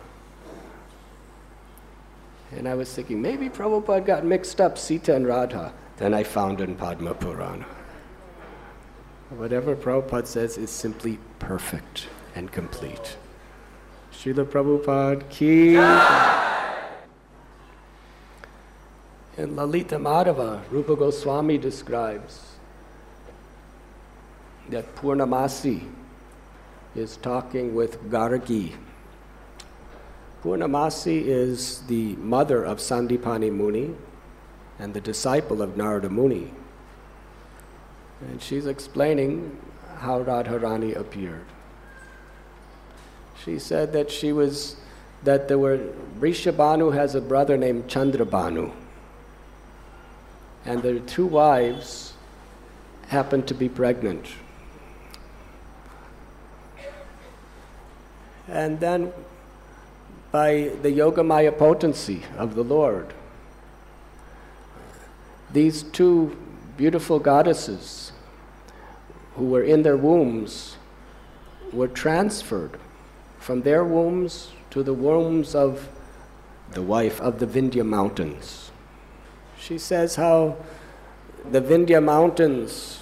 And I was thinking, maybe Prabhupada got mixed up, Sita and Radha. Then I found in Padma Purana. Whatever Prabhupada says is simply perfect and complete. Srila Prabhupada ki. In Lalita Madhava, Rupa Goswami describes that Purnamasi is talking with Gargi. Purnamasi is the mother of Sandipani Muni and the disciple of Narada Muni. And she's explaining how Radharani appeared. She said that Vrishabhanu has a brother named Chandrabhanu. And their two wives happened to be pregnant. And then, by the Yogamaya potency of the Lord, these two beautiful goddesses who were in their wombs were transferred from their wombs to the wombs of the wife of the Vindhya mountains. She says how the Vindhya mountains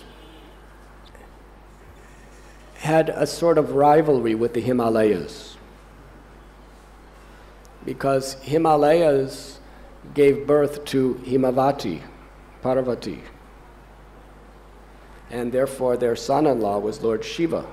had a sort of rivalry with the Himalayas, because Himalayas gave birth to Himavati, Parvati, and therefore their son-in-law was Lord Shiva.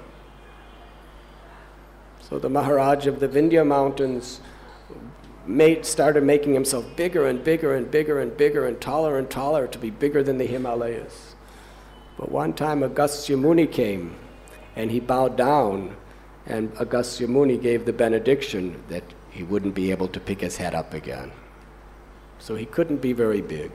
So the Maharaj of the Vindhya mountains started making himself bigger and bigger and bigger and bigger and taller to be bigger than the Himalayas. But one time Agastya Muni came and he bowed down, and Agastya Muni gave the benediction that he wouldn't be able to pick his head up again. So he couldn't be very big.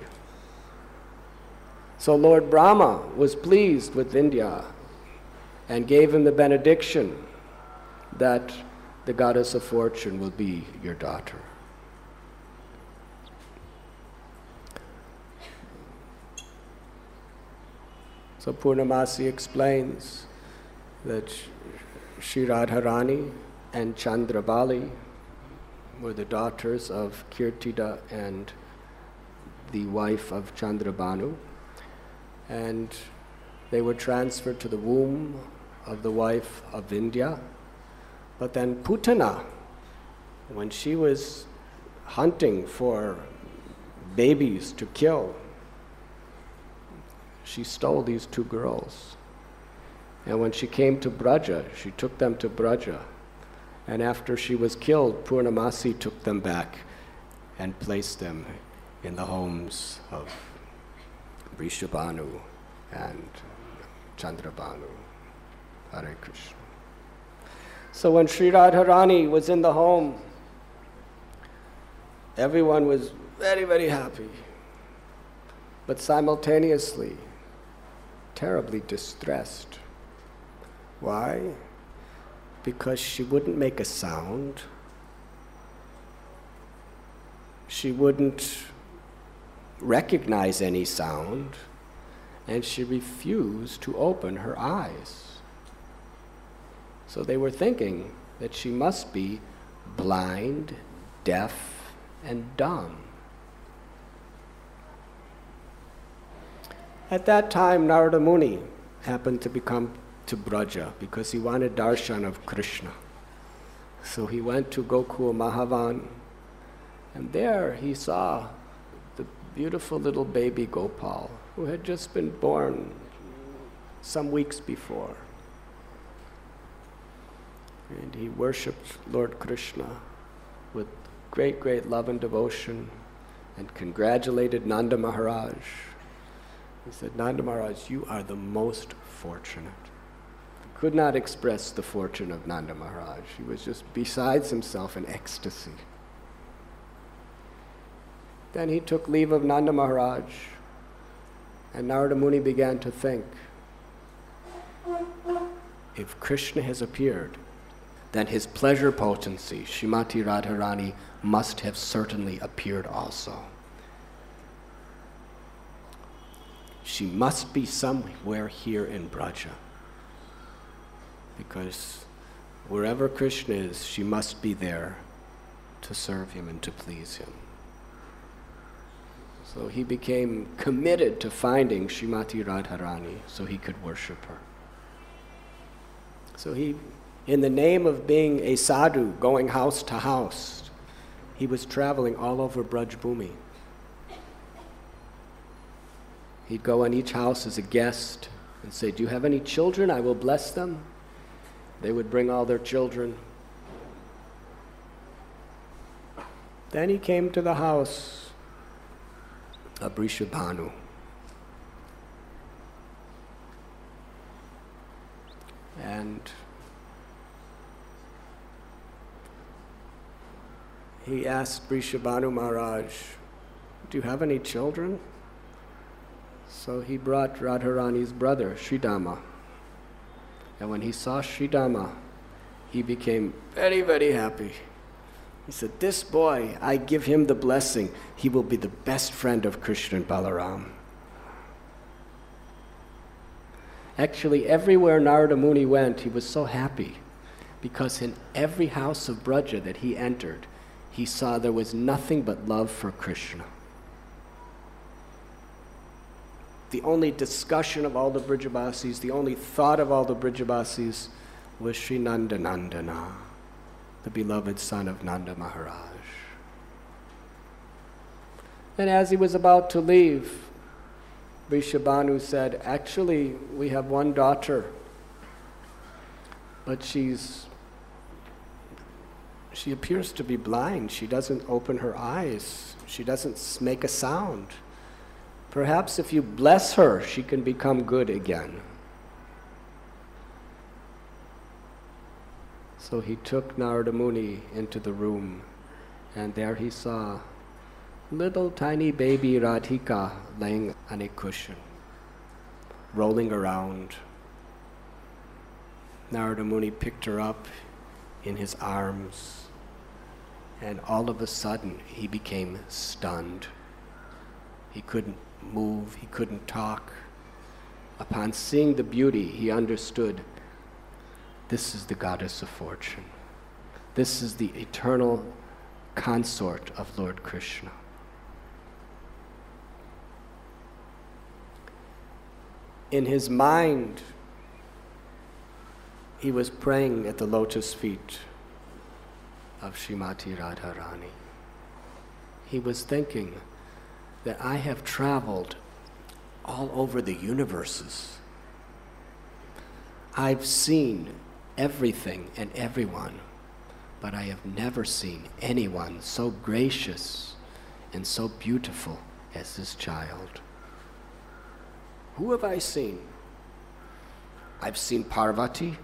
So Lord Brahma was pleased with Vindhya and gave him the benediction that the goddess of fortune will be your daughter. So Purnamasi explains that Shri Radharani and Chandrabali were the daughters of Kirtida and the wife of Chandrabhanu, and they were transferred to the womb of the wife of Vindhya. But then Putana, when she was hunting for babies to kill, she stole these two girls. And when she came to Braja, she took them to Braja. And after she was killed, Purnamasi took them back and placed them in the homes of Vrishabhanu and Chandrabhanu. Hare Krishna. So when Sri Radharani was in the home, everyone was very, very happy, but simultaneously terribly distressed. Why? Because she wouldn't make a sound. She wouldn't recognize any sound, and she refused to open her eyes. So they were thinking that she must be blind, deaf, and dumb. At that time, Narada Muni happened to come to Braja because he wanted darshan of Krishna. So he went to Gokul Mahavan, and there he saw the beautiful little baby Gopal, who had just been born some weeks before. And he worshipped Lord Krishna with great, great love and devotion, and congratulated Nanda Maharaj. He said, Nanda Maharaj, you are the most fortunate. He could not express the fortune of Nanda Maharaj. He was just besides himself in ecstasy. Then he took leave of Nanda Maharaj, and Narada Muni began to think, if Krishna has appeared, then his pleasure potency, Srimati Radharani, must have certainly appeared also. She must be somewhere here in Braja, because wherever Krishna is, she must be there to serve him and to please him. So he became committed to finding Srimati Radharani so he could worship her. So he, in the name of being a sadhu, going house to house, he was traveling all over Braj Bhumi. He'd go in each house as a guest and say, do you have any children? I will bless them. They would bring all their children. Then he came to the house of Vrishabhanu. And he asked Vrishabhanu Maharaj, do you have any children? So he brought Radharani's brother, Sridama. And when he saw Sridama, he became very, very happy. He said, this boy, I give him the blessing. He will be the best friend of Krishna and Balaram. Actually, everywhere Narada Muni went, he was so happy, because in every house of Braja that he entered, he saw there was nothing but love for Krishna. The only discussion of all the Brijabasis, the only thought of all the Brijabasis was Sri Nandanandana, the beloved son of Nanda Maharaj. And as he was about to leave, Vrishabhanu said, actually, we have one daughter, but she appears to be blind. She doesn't open her eyes. She doesn't make a sound. Perhaps if you bless her, she can become good again. So he took Narada Muni into the room, and there he saw little tiny baby Radhika laying on a cushion, rolling around. Narada Muni picked her up in his arms, and all of a sudden he became stunned. He couldn't move, he couldn't talk. Upon seeing the beauty, he understood, this is the goddess of fortune. This is the eternal consort of Lord Krishna. In his mind, he was praying at the lotus feet of Srimati Radharani. He was thinking that I have traveled all over the universes. I've seen everything and everyone, but I have never seen anyone so gracious and so beautiful as this child. Who have I seen? I've seen Parvati.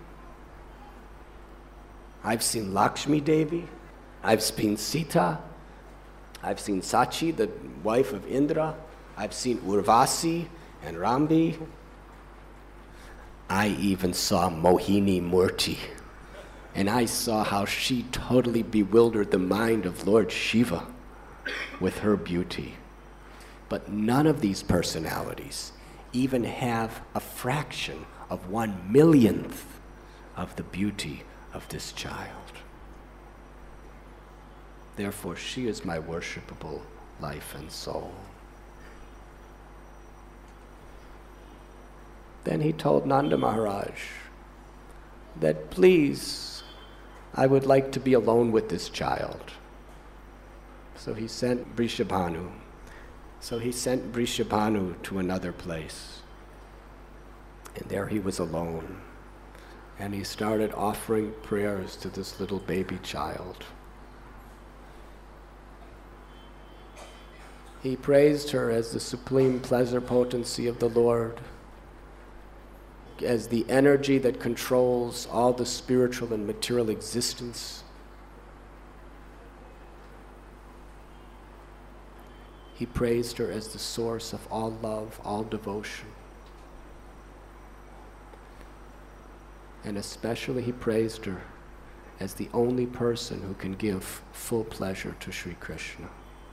I've seen Lakshmi Devi. I've seen Sita. I've seen Sachi, the wife of Indra. I've seen Urvasi and Rambi. I even saw Mohini Murti, and I saw how she totally bewildered the mind of Lord Shiva with her beauty. But none of these personalities even have a fraction of 1/1,000,000th of the beauty of this child. Therefore, she is my worshipable life and soul. Then he told Nanda Maharaj that, please, I would like to be alone with this child. So he sent Vrishabhanu. To another place. And there he was alone. And he started offering prayers to this little baby child. He praised her as the supreme pleasure potency of the Lord, as the energy that controls all the spiritual and material existence. He praised her as the source of all love, all devotion. And especially he praised her as the only person who can give full pleasure to Sri Krishna.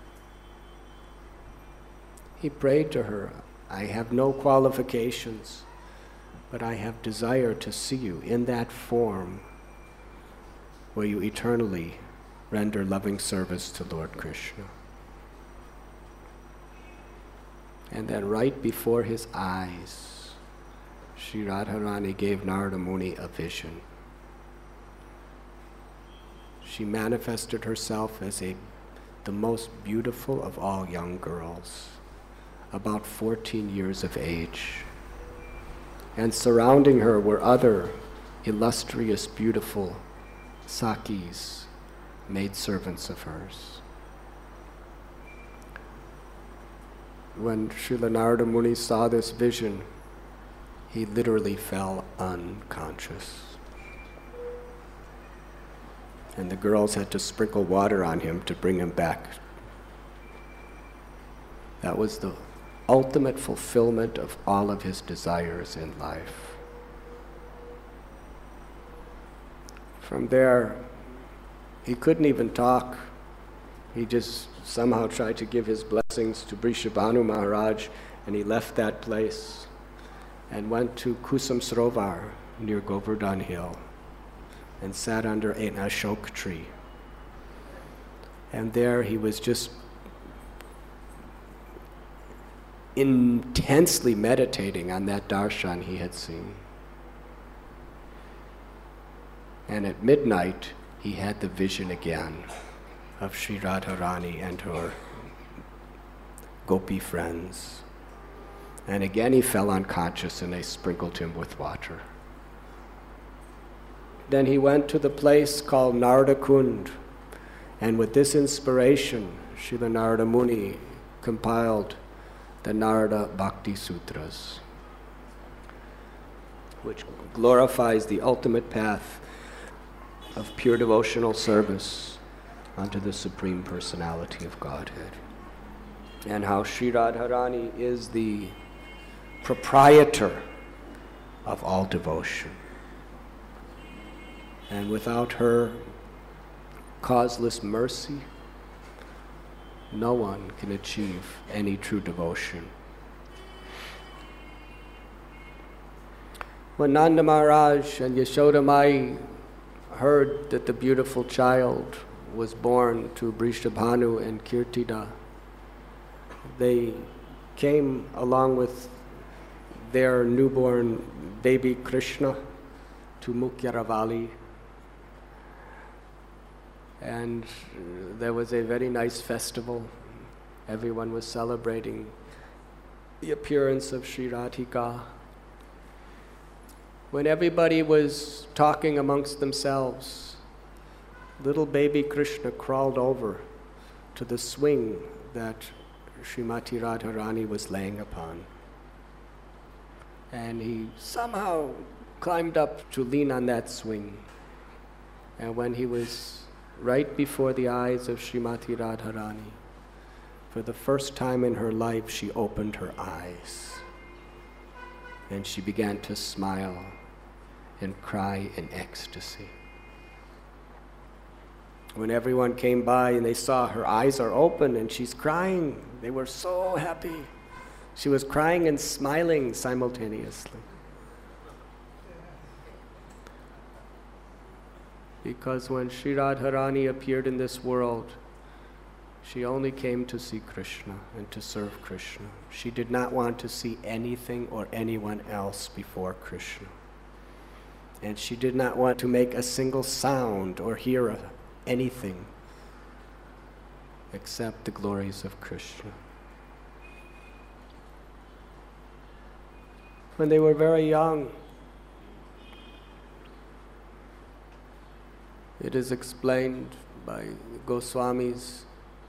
He prayed to her, I have no qualifications, but I have desire to see you in that form where you eternally render loving service to Lord Krishna. And then right before his eyes, Sri Radharani gave Narada Muni a vision. She manifested herself as the most beautiful of all young girls, about 14 years of age. And surrounding her were other illustrious, beautiful Sakis, maidservants of hers. When Srila Narada Muni saw this vision, he literally fell unconscious. And the girls had to sprinkle water on him to bring him back. That was the ultimate fulfillment of all of his desires in life. From there, he couldn't even talk. He just somehow tried to give his blessings to Vrishabhanu Maharaj, and he left that place. and went to Kusam Sarovar near Govardhan Hill and sat under an Ashok tree. And there he was just intensely meditating on that darshan he had seen. And at midnight, he had the vision again of Sri Radharani and her gopi friends. And again he fell unconscious and they sprinkled him with water. Then he went to the place called Narada Kund, and with this inspiration, Srila Narada Muni compiled the Narada Bhakti Sutras, which glorifies the ultimate path of pure devotional service unto the Supreme Personality of Godhead, and how Sri Radharani is the proprietor of all devotion. And without her causeless mercy, no one can achieve any true devotion. When Nanda Maharaj and Yashoda Mai heard that the beautiful child was born to Vrishabhanu and Kirtida, they came along with their newborn baby Krishna to Mukyaravali. And there was a very nice festival. Everyone was celebrating the appearance of Sri Radhika. When everybody was talking amongst themselves, little baby Krishna crawled over to the swing that Srimati Radharani was laying upon. And he somehow climbed up to lean on that swing. And when he was right before the eyes of Srimati Radharani, for the first time in her life, she opened her eyes. And she began to smile and cry in ecstasy. When everyone came by and they saw her eyes are open and she's crying, they were so happy. She was crying and smiling simultaneously. Because when Sri Radharani appeared in this world, she only came to see Krishna and to serve Krishna. She did not want to see anything or anyone else before Krishna. And she did not want to make a single sound or hear anything except the glories of Krishna. When they were very young, it is explained by Goswamis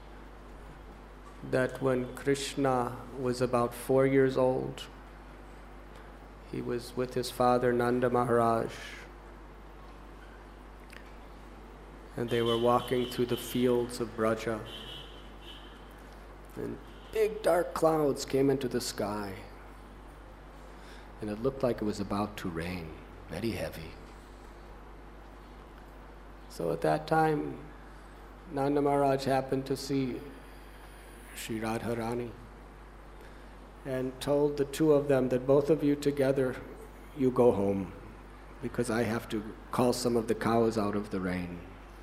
that when Krishna was about 4 years old, he was with his father Nanda Maharaj, and they were walking through the fields of Braja, and big dark clouds came into the sky, and it looked like it was about to rain, very heavy. So at that time, Nanda Maharaj happened to see Sri Radharani and told the two of them that both of you together, you go home, because I have to call some of the cows out of the rain.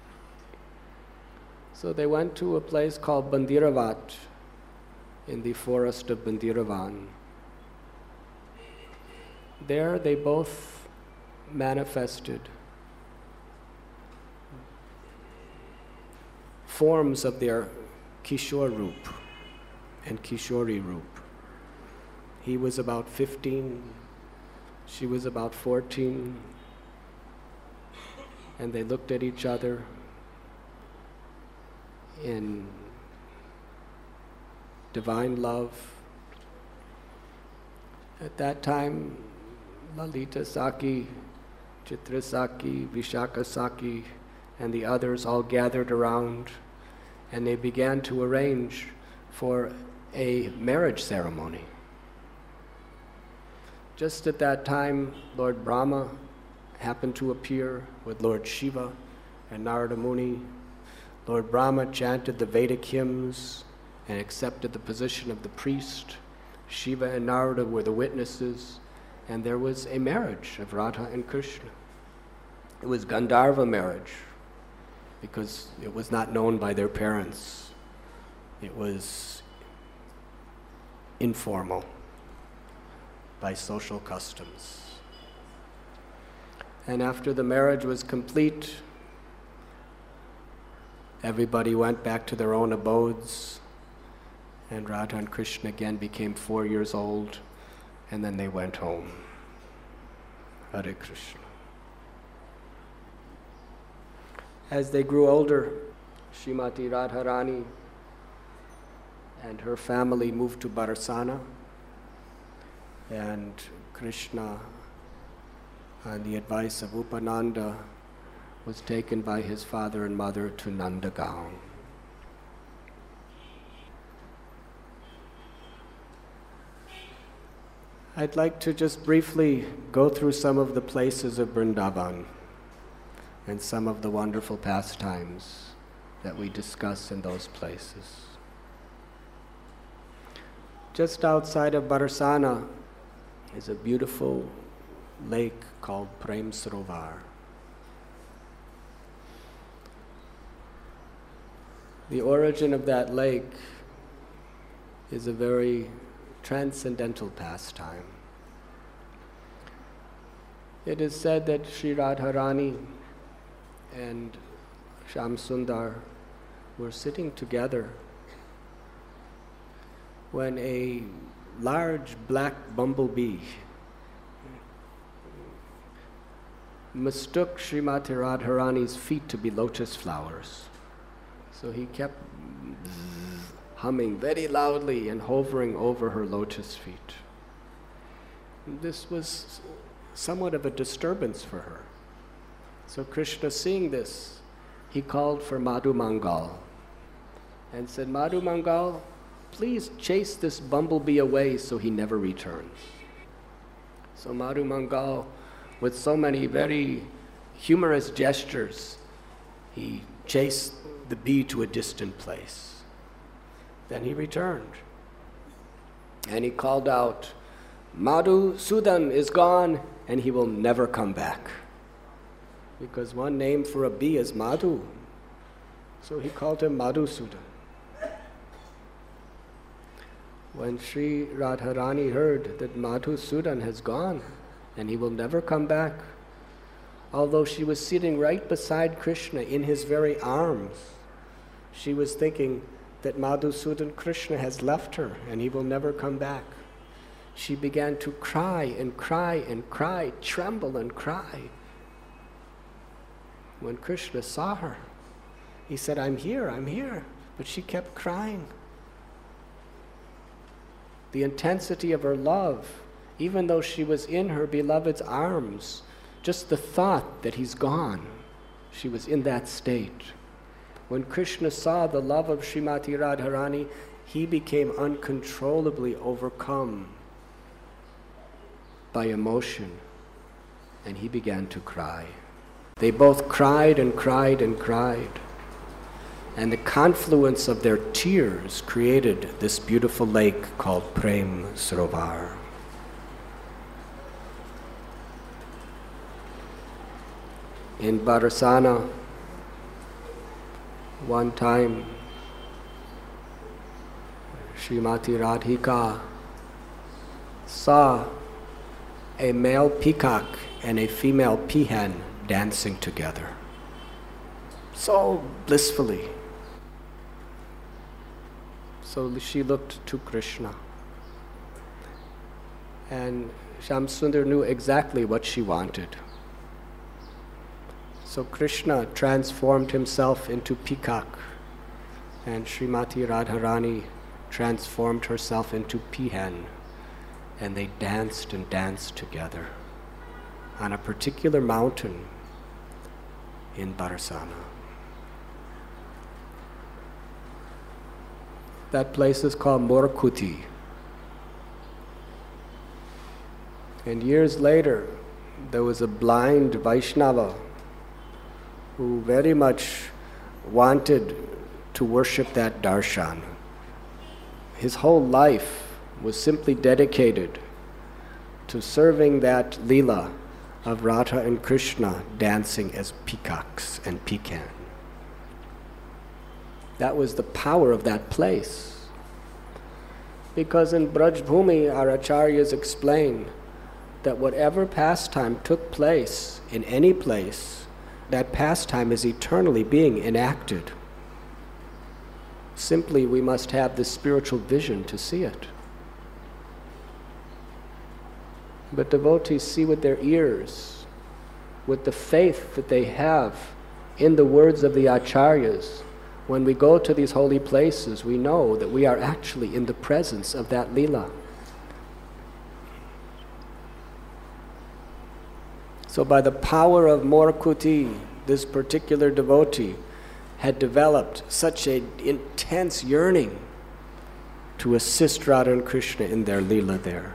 So they went to a place called Bandiravat in the forest of Bandiravan. There they both manifested forms of their Kishore Roop and Kishori Roop. He was about 15, she was about 14, and they looked at each other in divine love. At that time, Lalita Saki, Chitra Saki, Vishaka Saki, and the others all gathered around, and they began to arrange for a marriage ceremony. Just at that time, Lord Brahma happened to appear with Lord Shiva and Narada Muni. Lord Brahma chanted the Vedic hymns and accepted the position of the priest. Shiva and Narada were the witnesses, And there was a marriage of Radha and Krishna. It was Gandharva marriage, because it was not known by their parents. It was informal, by social customs. And after the marriage was complete, everybody went back to their own abodes, and Radha and Krishna again became 4 years old, and then they went home. Hare Krishna. As they grew older, Srimati Radharani and her family moved to Barsana, and Krishna, on the advice of Upananda, was taken by his father and mother to Nandagaon. I'd like to just briefly go through some of the places of Vrindavan and some of the wonderful pastimes that we discuss in those places. Just outside of Barsana is a beautiful lake called Prem Sarovar. The origin of that lake is a very transcendental pastime. It is said that Sri Radharani and Shyam Sundar were sitting together when a large black bumblebee mistook Srimati Radharani's feet to be lotus flowers. So he kept humming very loudly and hovering over her lotus feet. This was somewhat of a disturbance for her. So Krishna, seeing this, he called for Madhu Mangal and said, Madhu Mangal, please chase this bumblebee away so he never returns. So Madhu Mangal, with so many very humorous gestures, he chased the bee to a distant place. Then he returned and he called out, Madhu Sudan is gone and he will never come back. Because one name for a bee is Madhu. So he called him Madhu Sudan. When Sri Radharani heard that Madhu Sudan has gone and he will never come back, although she was sitting right beside Krishna in his very arms, she was thinking that Madhu Sudan, Krishna, has left her and he will never come back. She began to cry and cry and cry, tremble and cry. When Krishna saw her, he said, I'm here. But she kept crying. The intensity of her love, even though she was in her beloved's arms, just the thought that he's gone, she was in that state. When Krishna saw the love of Srimati Radharani, he became uncontrollably overcome by emotion, and he began to cry. They both cried and cried and cried, and the confluence of their tears created this beautiful lake called Prem Sarovar. In Barsana, one time, Srimati Radhika saw a male peacock and a female peahen dancing together, so blissfully. So she looked to Krishna, and Shyam Sundar knew exactly what she wanted. So Krishna transformed himself into peacock, and Srimati Radharani transformed herself into peahen, and they danced and danced together on a particular mountain in Barsana. That place is called Morkuti. And years later, there was a blind Vaishnava who very much wanted to worship that darshan. His whole life was simply dedicated to serving that Leela of Radha and Krishna dancing as peacocks and pecan. That was the power of that place. Because in Braj Bhumi, our acharyas explain that whatever pastime took place in any place, that pastime is eternally being enacted. Simply, we must have the spiritual vision to see it. But devotees see with their ears, with the faith that they have in the words of the acharyas. When we go to these holy places, we know that we are actually in the presence of that Leela. So by the power of Morakuti, this particular devotee had developed such an intense yearning to assist Radha and Krishna in their Leela there.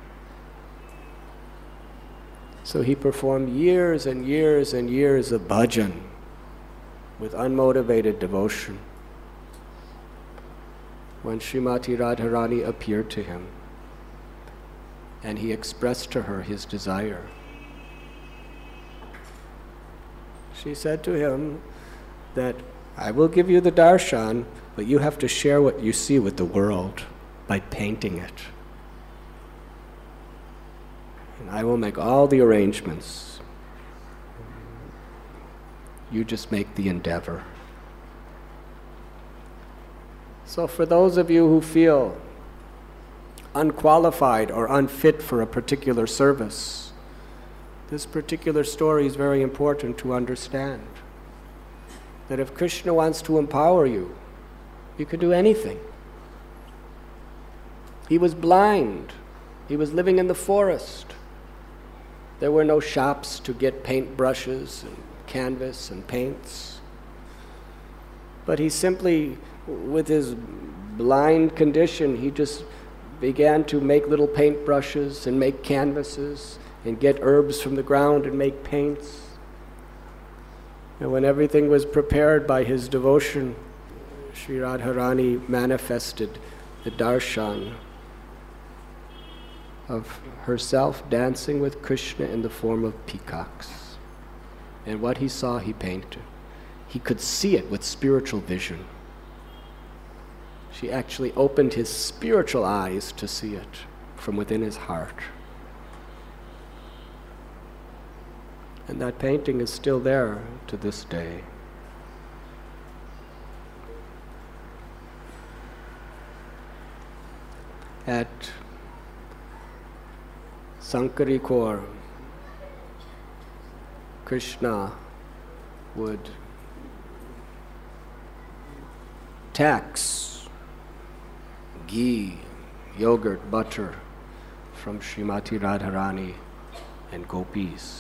So he performed years and years and years of bhajan with unmotivated devotion when Srimati Radharani appeared to him and he expressed to her his desire. She said to him that, I will give you the darshan, but you have to share what you see with the world by painting it. And I will make all the arrangements. You just make the endeavor. So for those of you who feel unqualified or unfit for a particular service, this particular story is very important to understand. That if Krishna wants to empower you, you can do anything. He was blind. He was living in the forest. There were no shops to get paint brushes and canvas and paints. But he simply, with his blind condition, he just began to make little paint brushes and make canvases and get herbs from the ground and make paints. And when everything was prepared by his devotion, Sri Radharani manifested the darshan of herself dancing with Krishna in the form of peacocks. And what he saw, he painted. He could see it with spiritual vision. She actually opened his spiritual eyes to see it from within his heart. And that painting is still there to this day. At Sankarikor, Krishna would tax ghee, yogurt, butter from Srimati Radharani and gopis.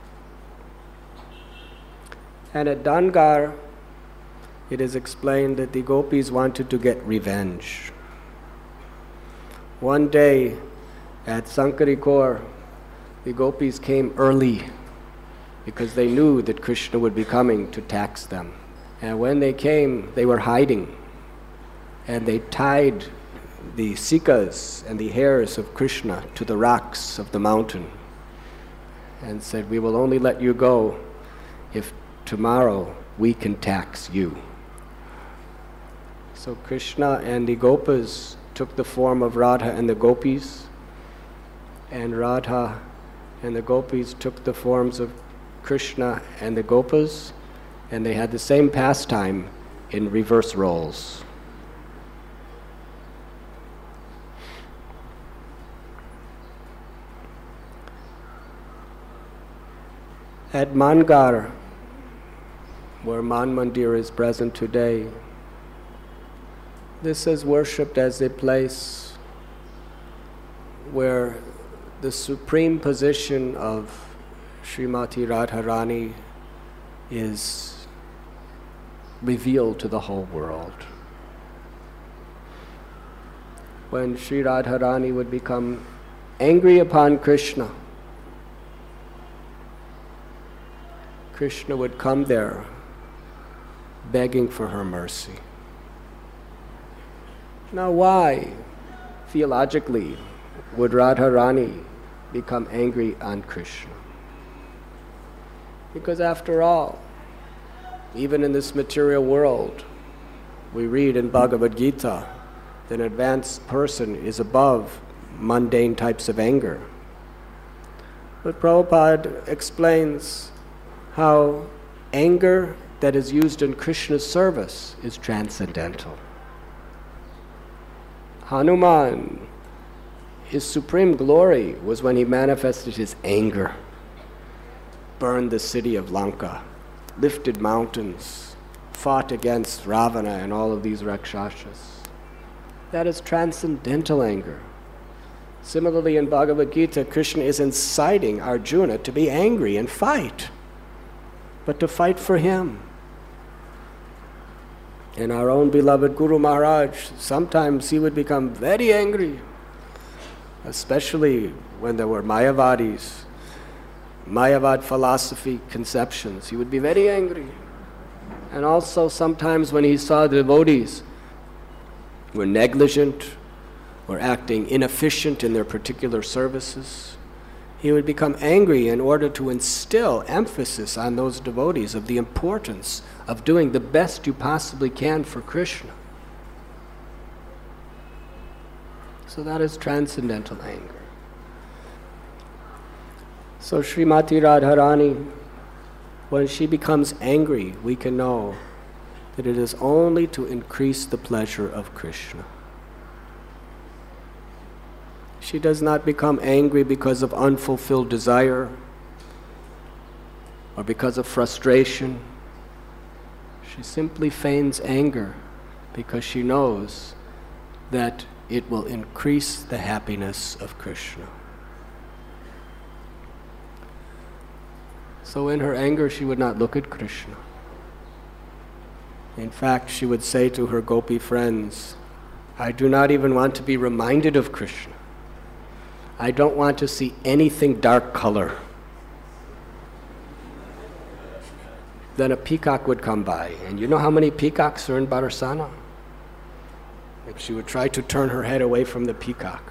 And at Dangar, it is explained that the gopis wanted to get revenge. One day at Sankarikor, the gopis came early because they knew that Krishna would be coming to tax them. And when they came, they were hiding. And they tied the sikas and the hairs of Krishna to the rocks of the mountain and said, we will only let you go if tomorrow we can tax you. So Krishna and the gopas took the form of Radha and the gopis, and Radha and the gopis took the forms of Krishna and the gopas, and they had the same pastime in reverse roles. At Mangar, where Man Mandir is present today, this is worshipped as a place where the supreme position of Srimati Radharani is revealed to the whole world. When Sri Radharani would become angry upon Krishna, Krishna would come there begging for her mercy. Now why, theologically, would Radharani become angry on Krishna. Because after all, even in this material world, we read in Bhagavad Gita that an advanced person is above mundane types of anger. But Prabhupada explains how anger that is used in Krishna's service is transcendental. Hanuman, his supreme glory was when he manifested his anger, burned the city of Lanka, lifted mountains, fought against Ravana and all of these Rakshasas. That is transcendental anger. Similarly, in Bhagavad Gita, Krishna is inciting Arjuna to be angry and fight, but to fight for him. And our own beloved Guru Maharaj, sometimes he would become very angry, especially when there were Mayavadis, Mayavad philosophy conceptions. He would be very angry. And also sometimes when he saw the devotees were negligent or acting inefficient in their particular services, he would become angry in order to instill emphasis on those devotees of the importance of doing the best you possibly can for Krishna. So that is transcendental anger. So Srimati Radharani, when she becomes angry, we can know that it is only to increase the pleasure of Krishna. She does not become angry because of unfulfilled desire or because of frustration. She simply feigns anger because she knows that it will increase the happiness of Krishna. So in her anger, she would not look at Krishna. In fact, she would say to her gopi friends, I do not even want to be reminded of Krishna. I don't want to see anything dark color. Then a peacock would come by, and you know how many peacocks are in Barsana? And she would try to turn her head away from the peacock.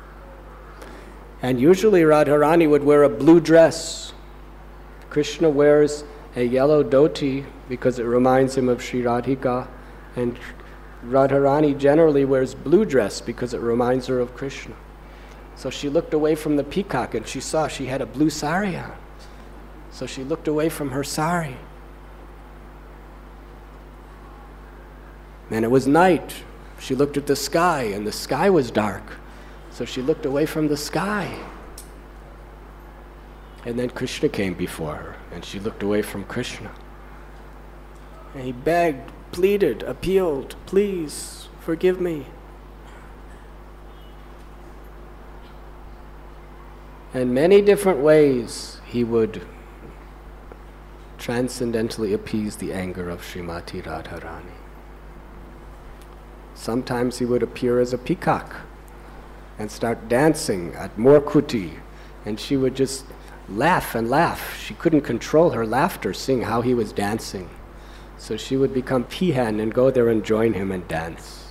And usually Radharani would wear a blue dress. Krishna wears a yellow dhoti because it reminds him of Sri Radhika, and Radharani generally wears blue dress because it reminds her of Krishna. So she looked away from the peacock and she saw she had a blue sari on. So she looked away from her sari. And it was night. She looked at the sky and the sky was dark. So she looked away from the sky. And then Krishna came before her and she looked away from Krishna. And he begged, pleaded, appealed, please forgive me. In many different ways, he would transcendentally appease the anger of Srimati Radharani. Sometimes he would appear as a peacock and start dancing at Morkuti, and she would just laugh and laugh. She couldn't control her laughter seeing how he was dancing. So she would become peahen and go there and join him and dance.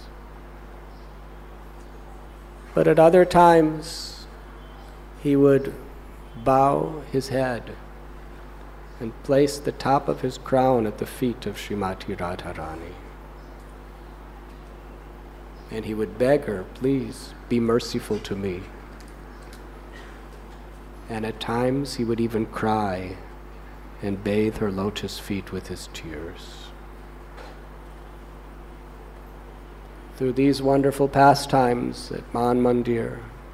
But at other times, he would bow his head and place the top of his crown at the feet of Srimati Radharani. And he would beg her, please be merciful to me. And at times he would even cry and bathe her lotus feet with his tears. Through these wonderful pastimes at Man Mandir,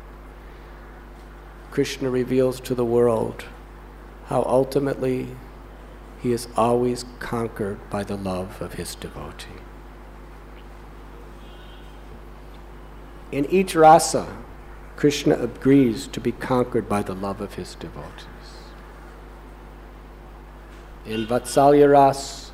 Krishna reveals to the world how ultimately he is always conquered by the love of his devotee. In each rasa, Krishna agrees to be conquered by the love of his devotees. In Vatsalya Ras,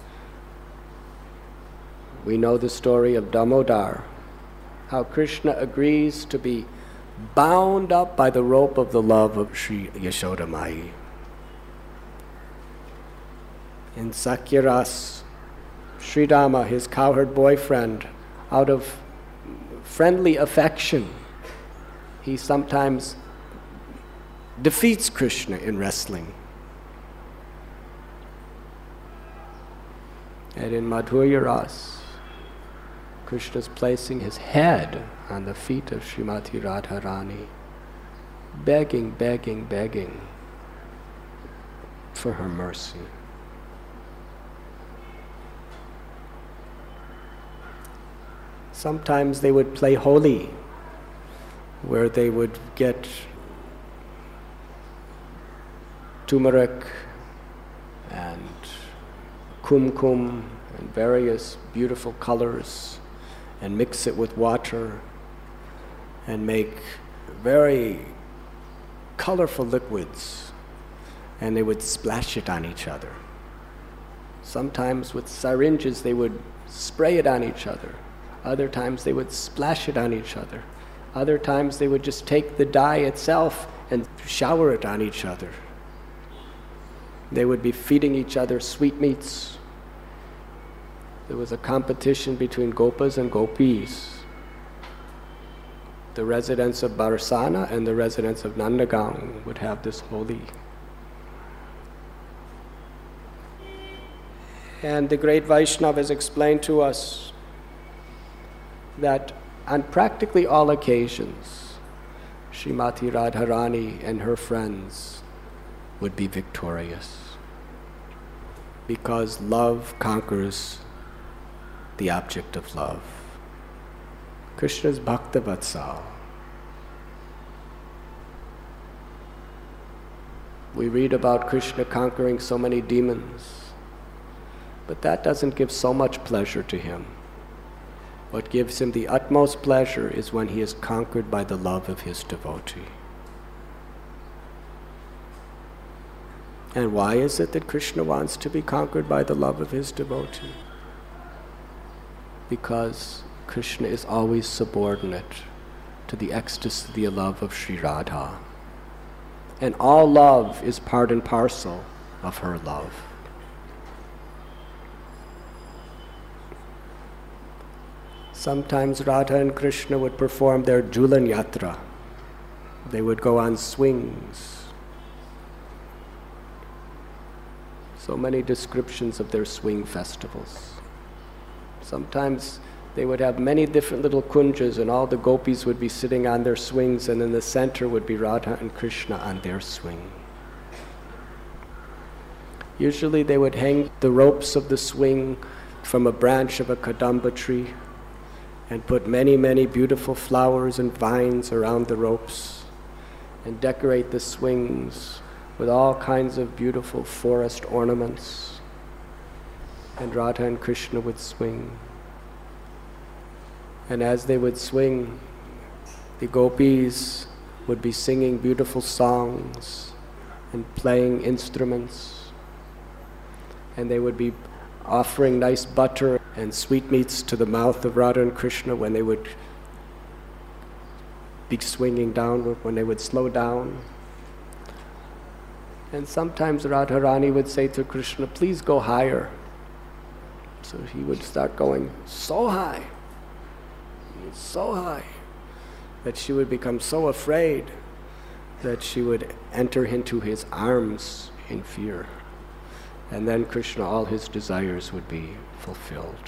we know the story of Damodar, how Krishna agrees to be bound up by the rope of the love of Sri Yashoda Mai. In Sakya Ras, Sri Rama, his cowherd boyfriend, out of friendly affection, he sometimes defeats Krishna in wrestling. And in Madhurya Ras, Krishna is placing his head on the feet of Srimati Radharani, begging, begging, begging for her mercy. Sometimes they would play holi, where they would get turmeric and kumkum and various beautiful colors and mix it with water and make very colorful liquids, and they would splash it on each other. Sometimes with syringes they would spray it on each other. Other times they would splash it on each other. Other times they would just take the dye itself and shower it on each other. They would be feeding each other sweetmeats. There was a competition between gopas and gopis. The residents of Barsana and the residents of Nandagaon would have this holi. And the great Vaishnava has explained to us that on practically all occasions, Srimati Radharani and her friends would be victorious, because love conquers the object of love. Krishna's Bhaktavatsal. We read about Krishna conquering so many demons, but that doesn't give so much pleasure to him. What gives him the utmost pleasure is when he is conquered by the love of his devotee. And why is it that Krishna wants to be conquered by the love of his devotee? Because Krishna is always subordinate to the ecstasy, the love of Sri Radha. And all love is part and parcel of her love. Sometimes Radha and Krishna would perform their Jhulan Yatra. They would go on swings. So many descriptions of their swing festivals. Sometimes they would have many different little kunjas, and all the gopis would be sitting on their swings, and in the center would be Radha and Krishna on their swing. Usually they would hang the ropes of the swing from a branch of a kadamba tree and put many, many beautiful flowers and vines around the ropes and decorate the swings with all kinds of beautiful forest ornaments. And Radha and Krishna would swing. And as they would swing, the gopis would be singing beautiful songs and playing instruments. And they would be offering nice butter and sweetmeats to the mouth of Radha and Krishna when they would be swinging downward, when they would slow down. And sometimes Radharani would say to Krishna, "Please go higher." So he would start going so high, that she would become so afraid that she would enter into his arms in fear. And then Krishna, all his desires would be fulfilled.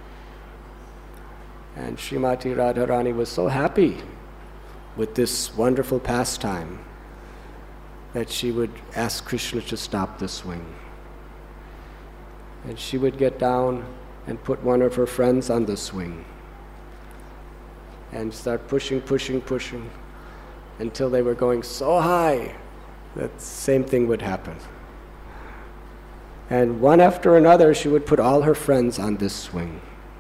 And Srimati Radharani was so happy with this wonderful pastime that she would ask Krishna to stop the swing. And she would get down and put one of her friends on the swing and start pushing until they were going so high that the same thing would happen. And one after another, she would put all her friends on this swing.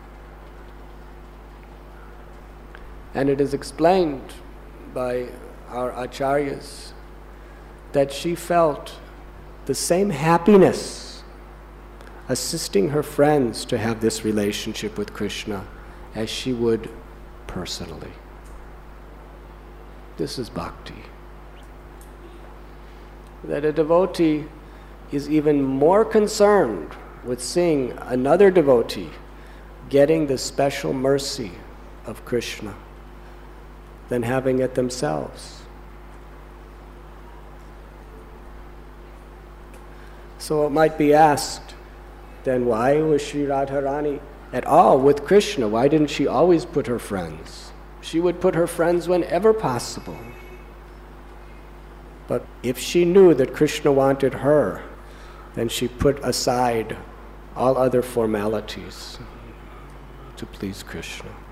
And it is explained by our acharyas that she felt the same happiness assisting her friends to have this relationship with Krishna as she would personally. This is bhakti. That a devotee is even more concerned with seeing another devotee getting the special mercy of Krishna than having it themselves. So it might be asked, then why was Sri Radharani at all with Krishna? Why didn't she always put her friends? She would put her friends whenever possible. But if she knew that Krishna wanted her, then she put aside all other formalities to please Krishna.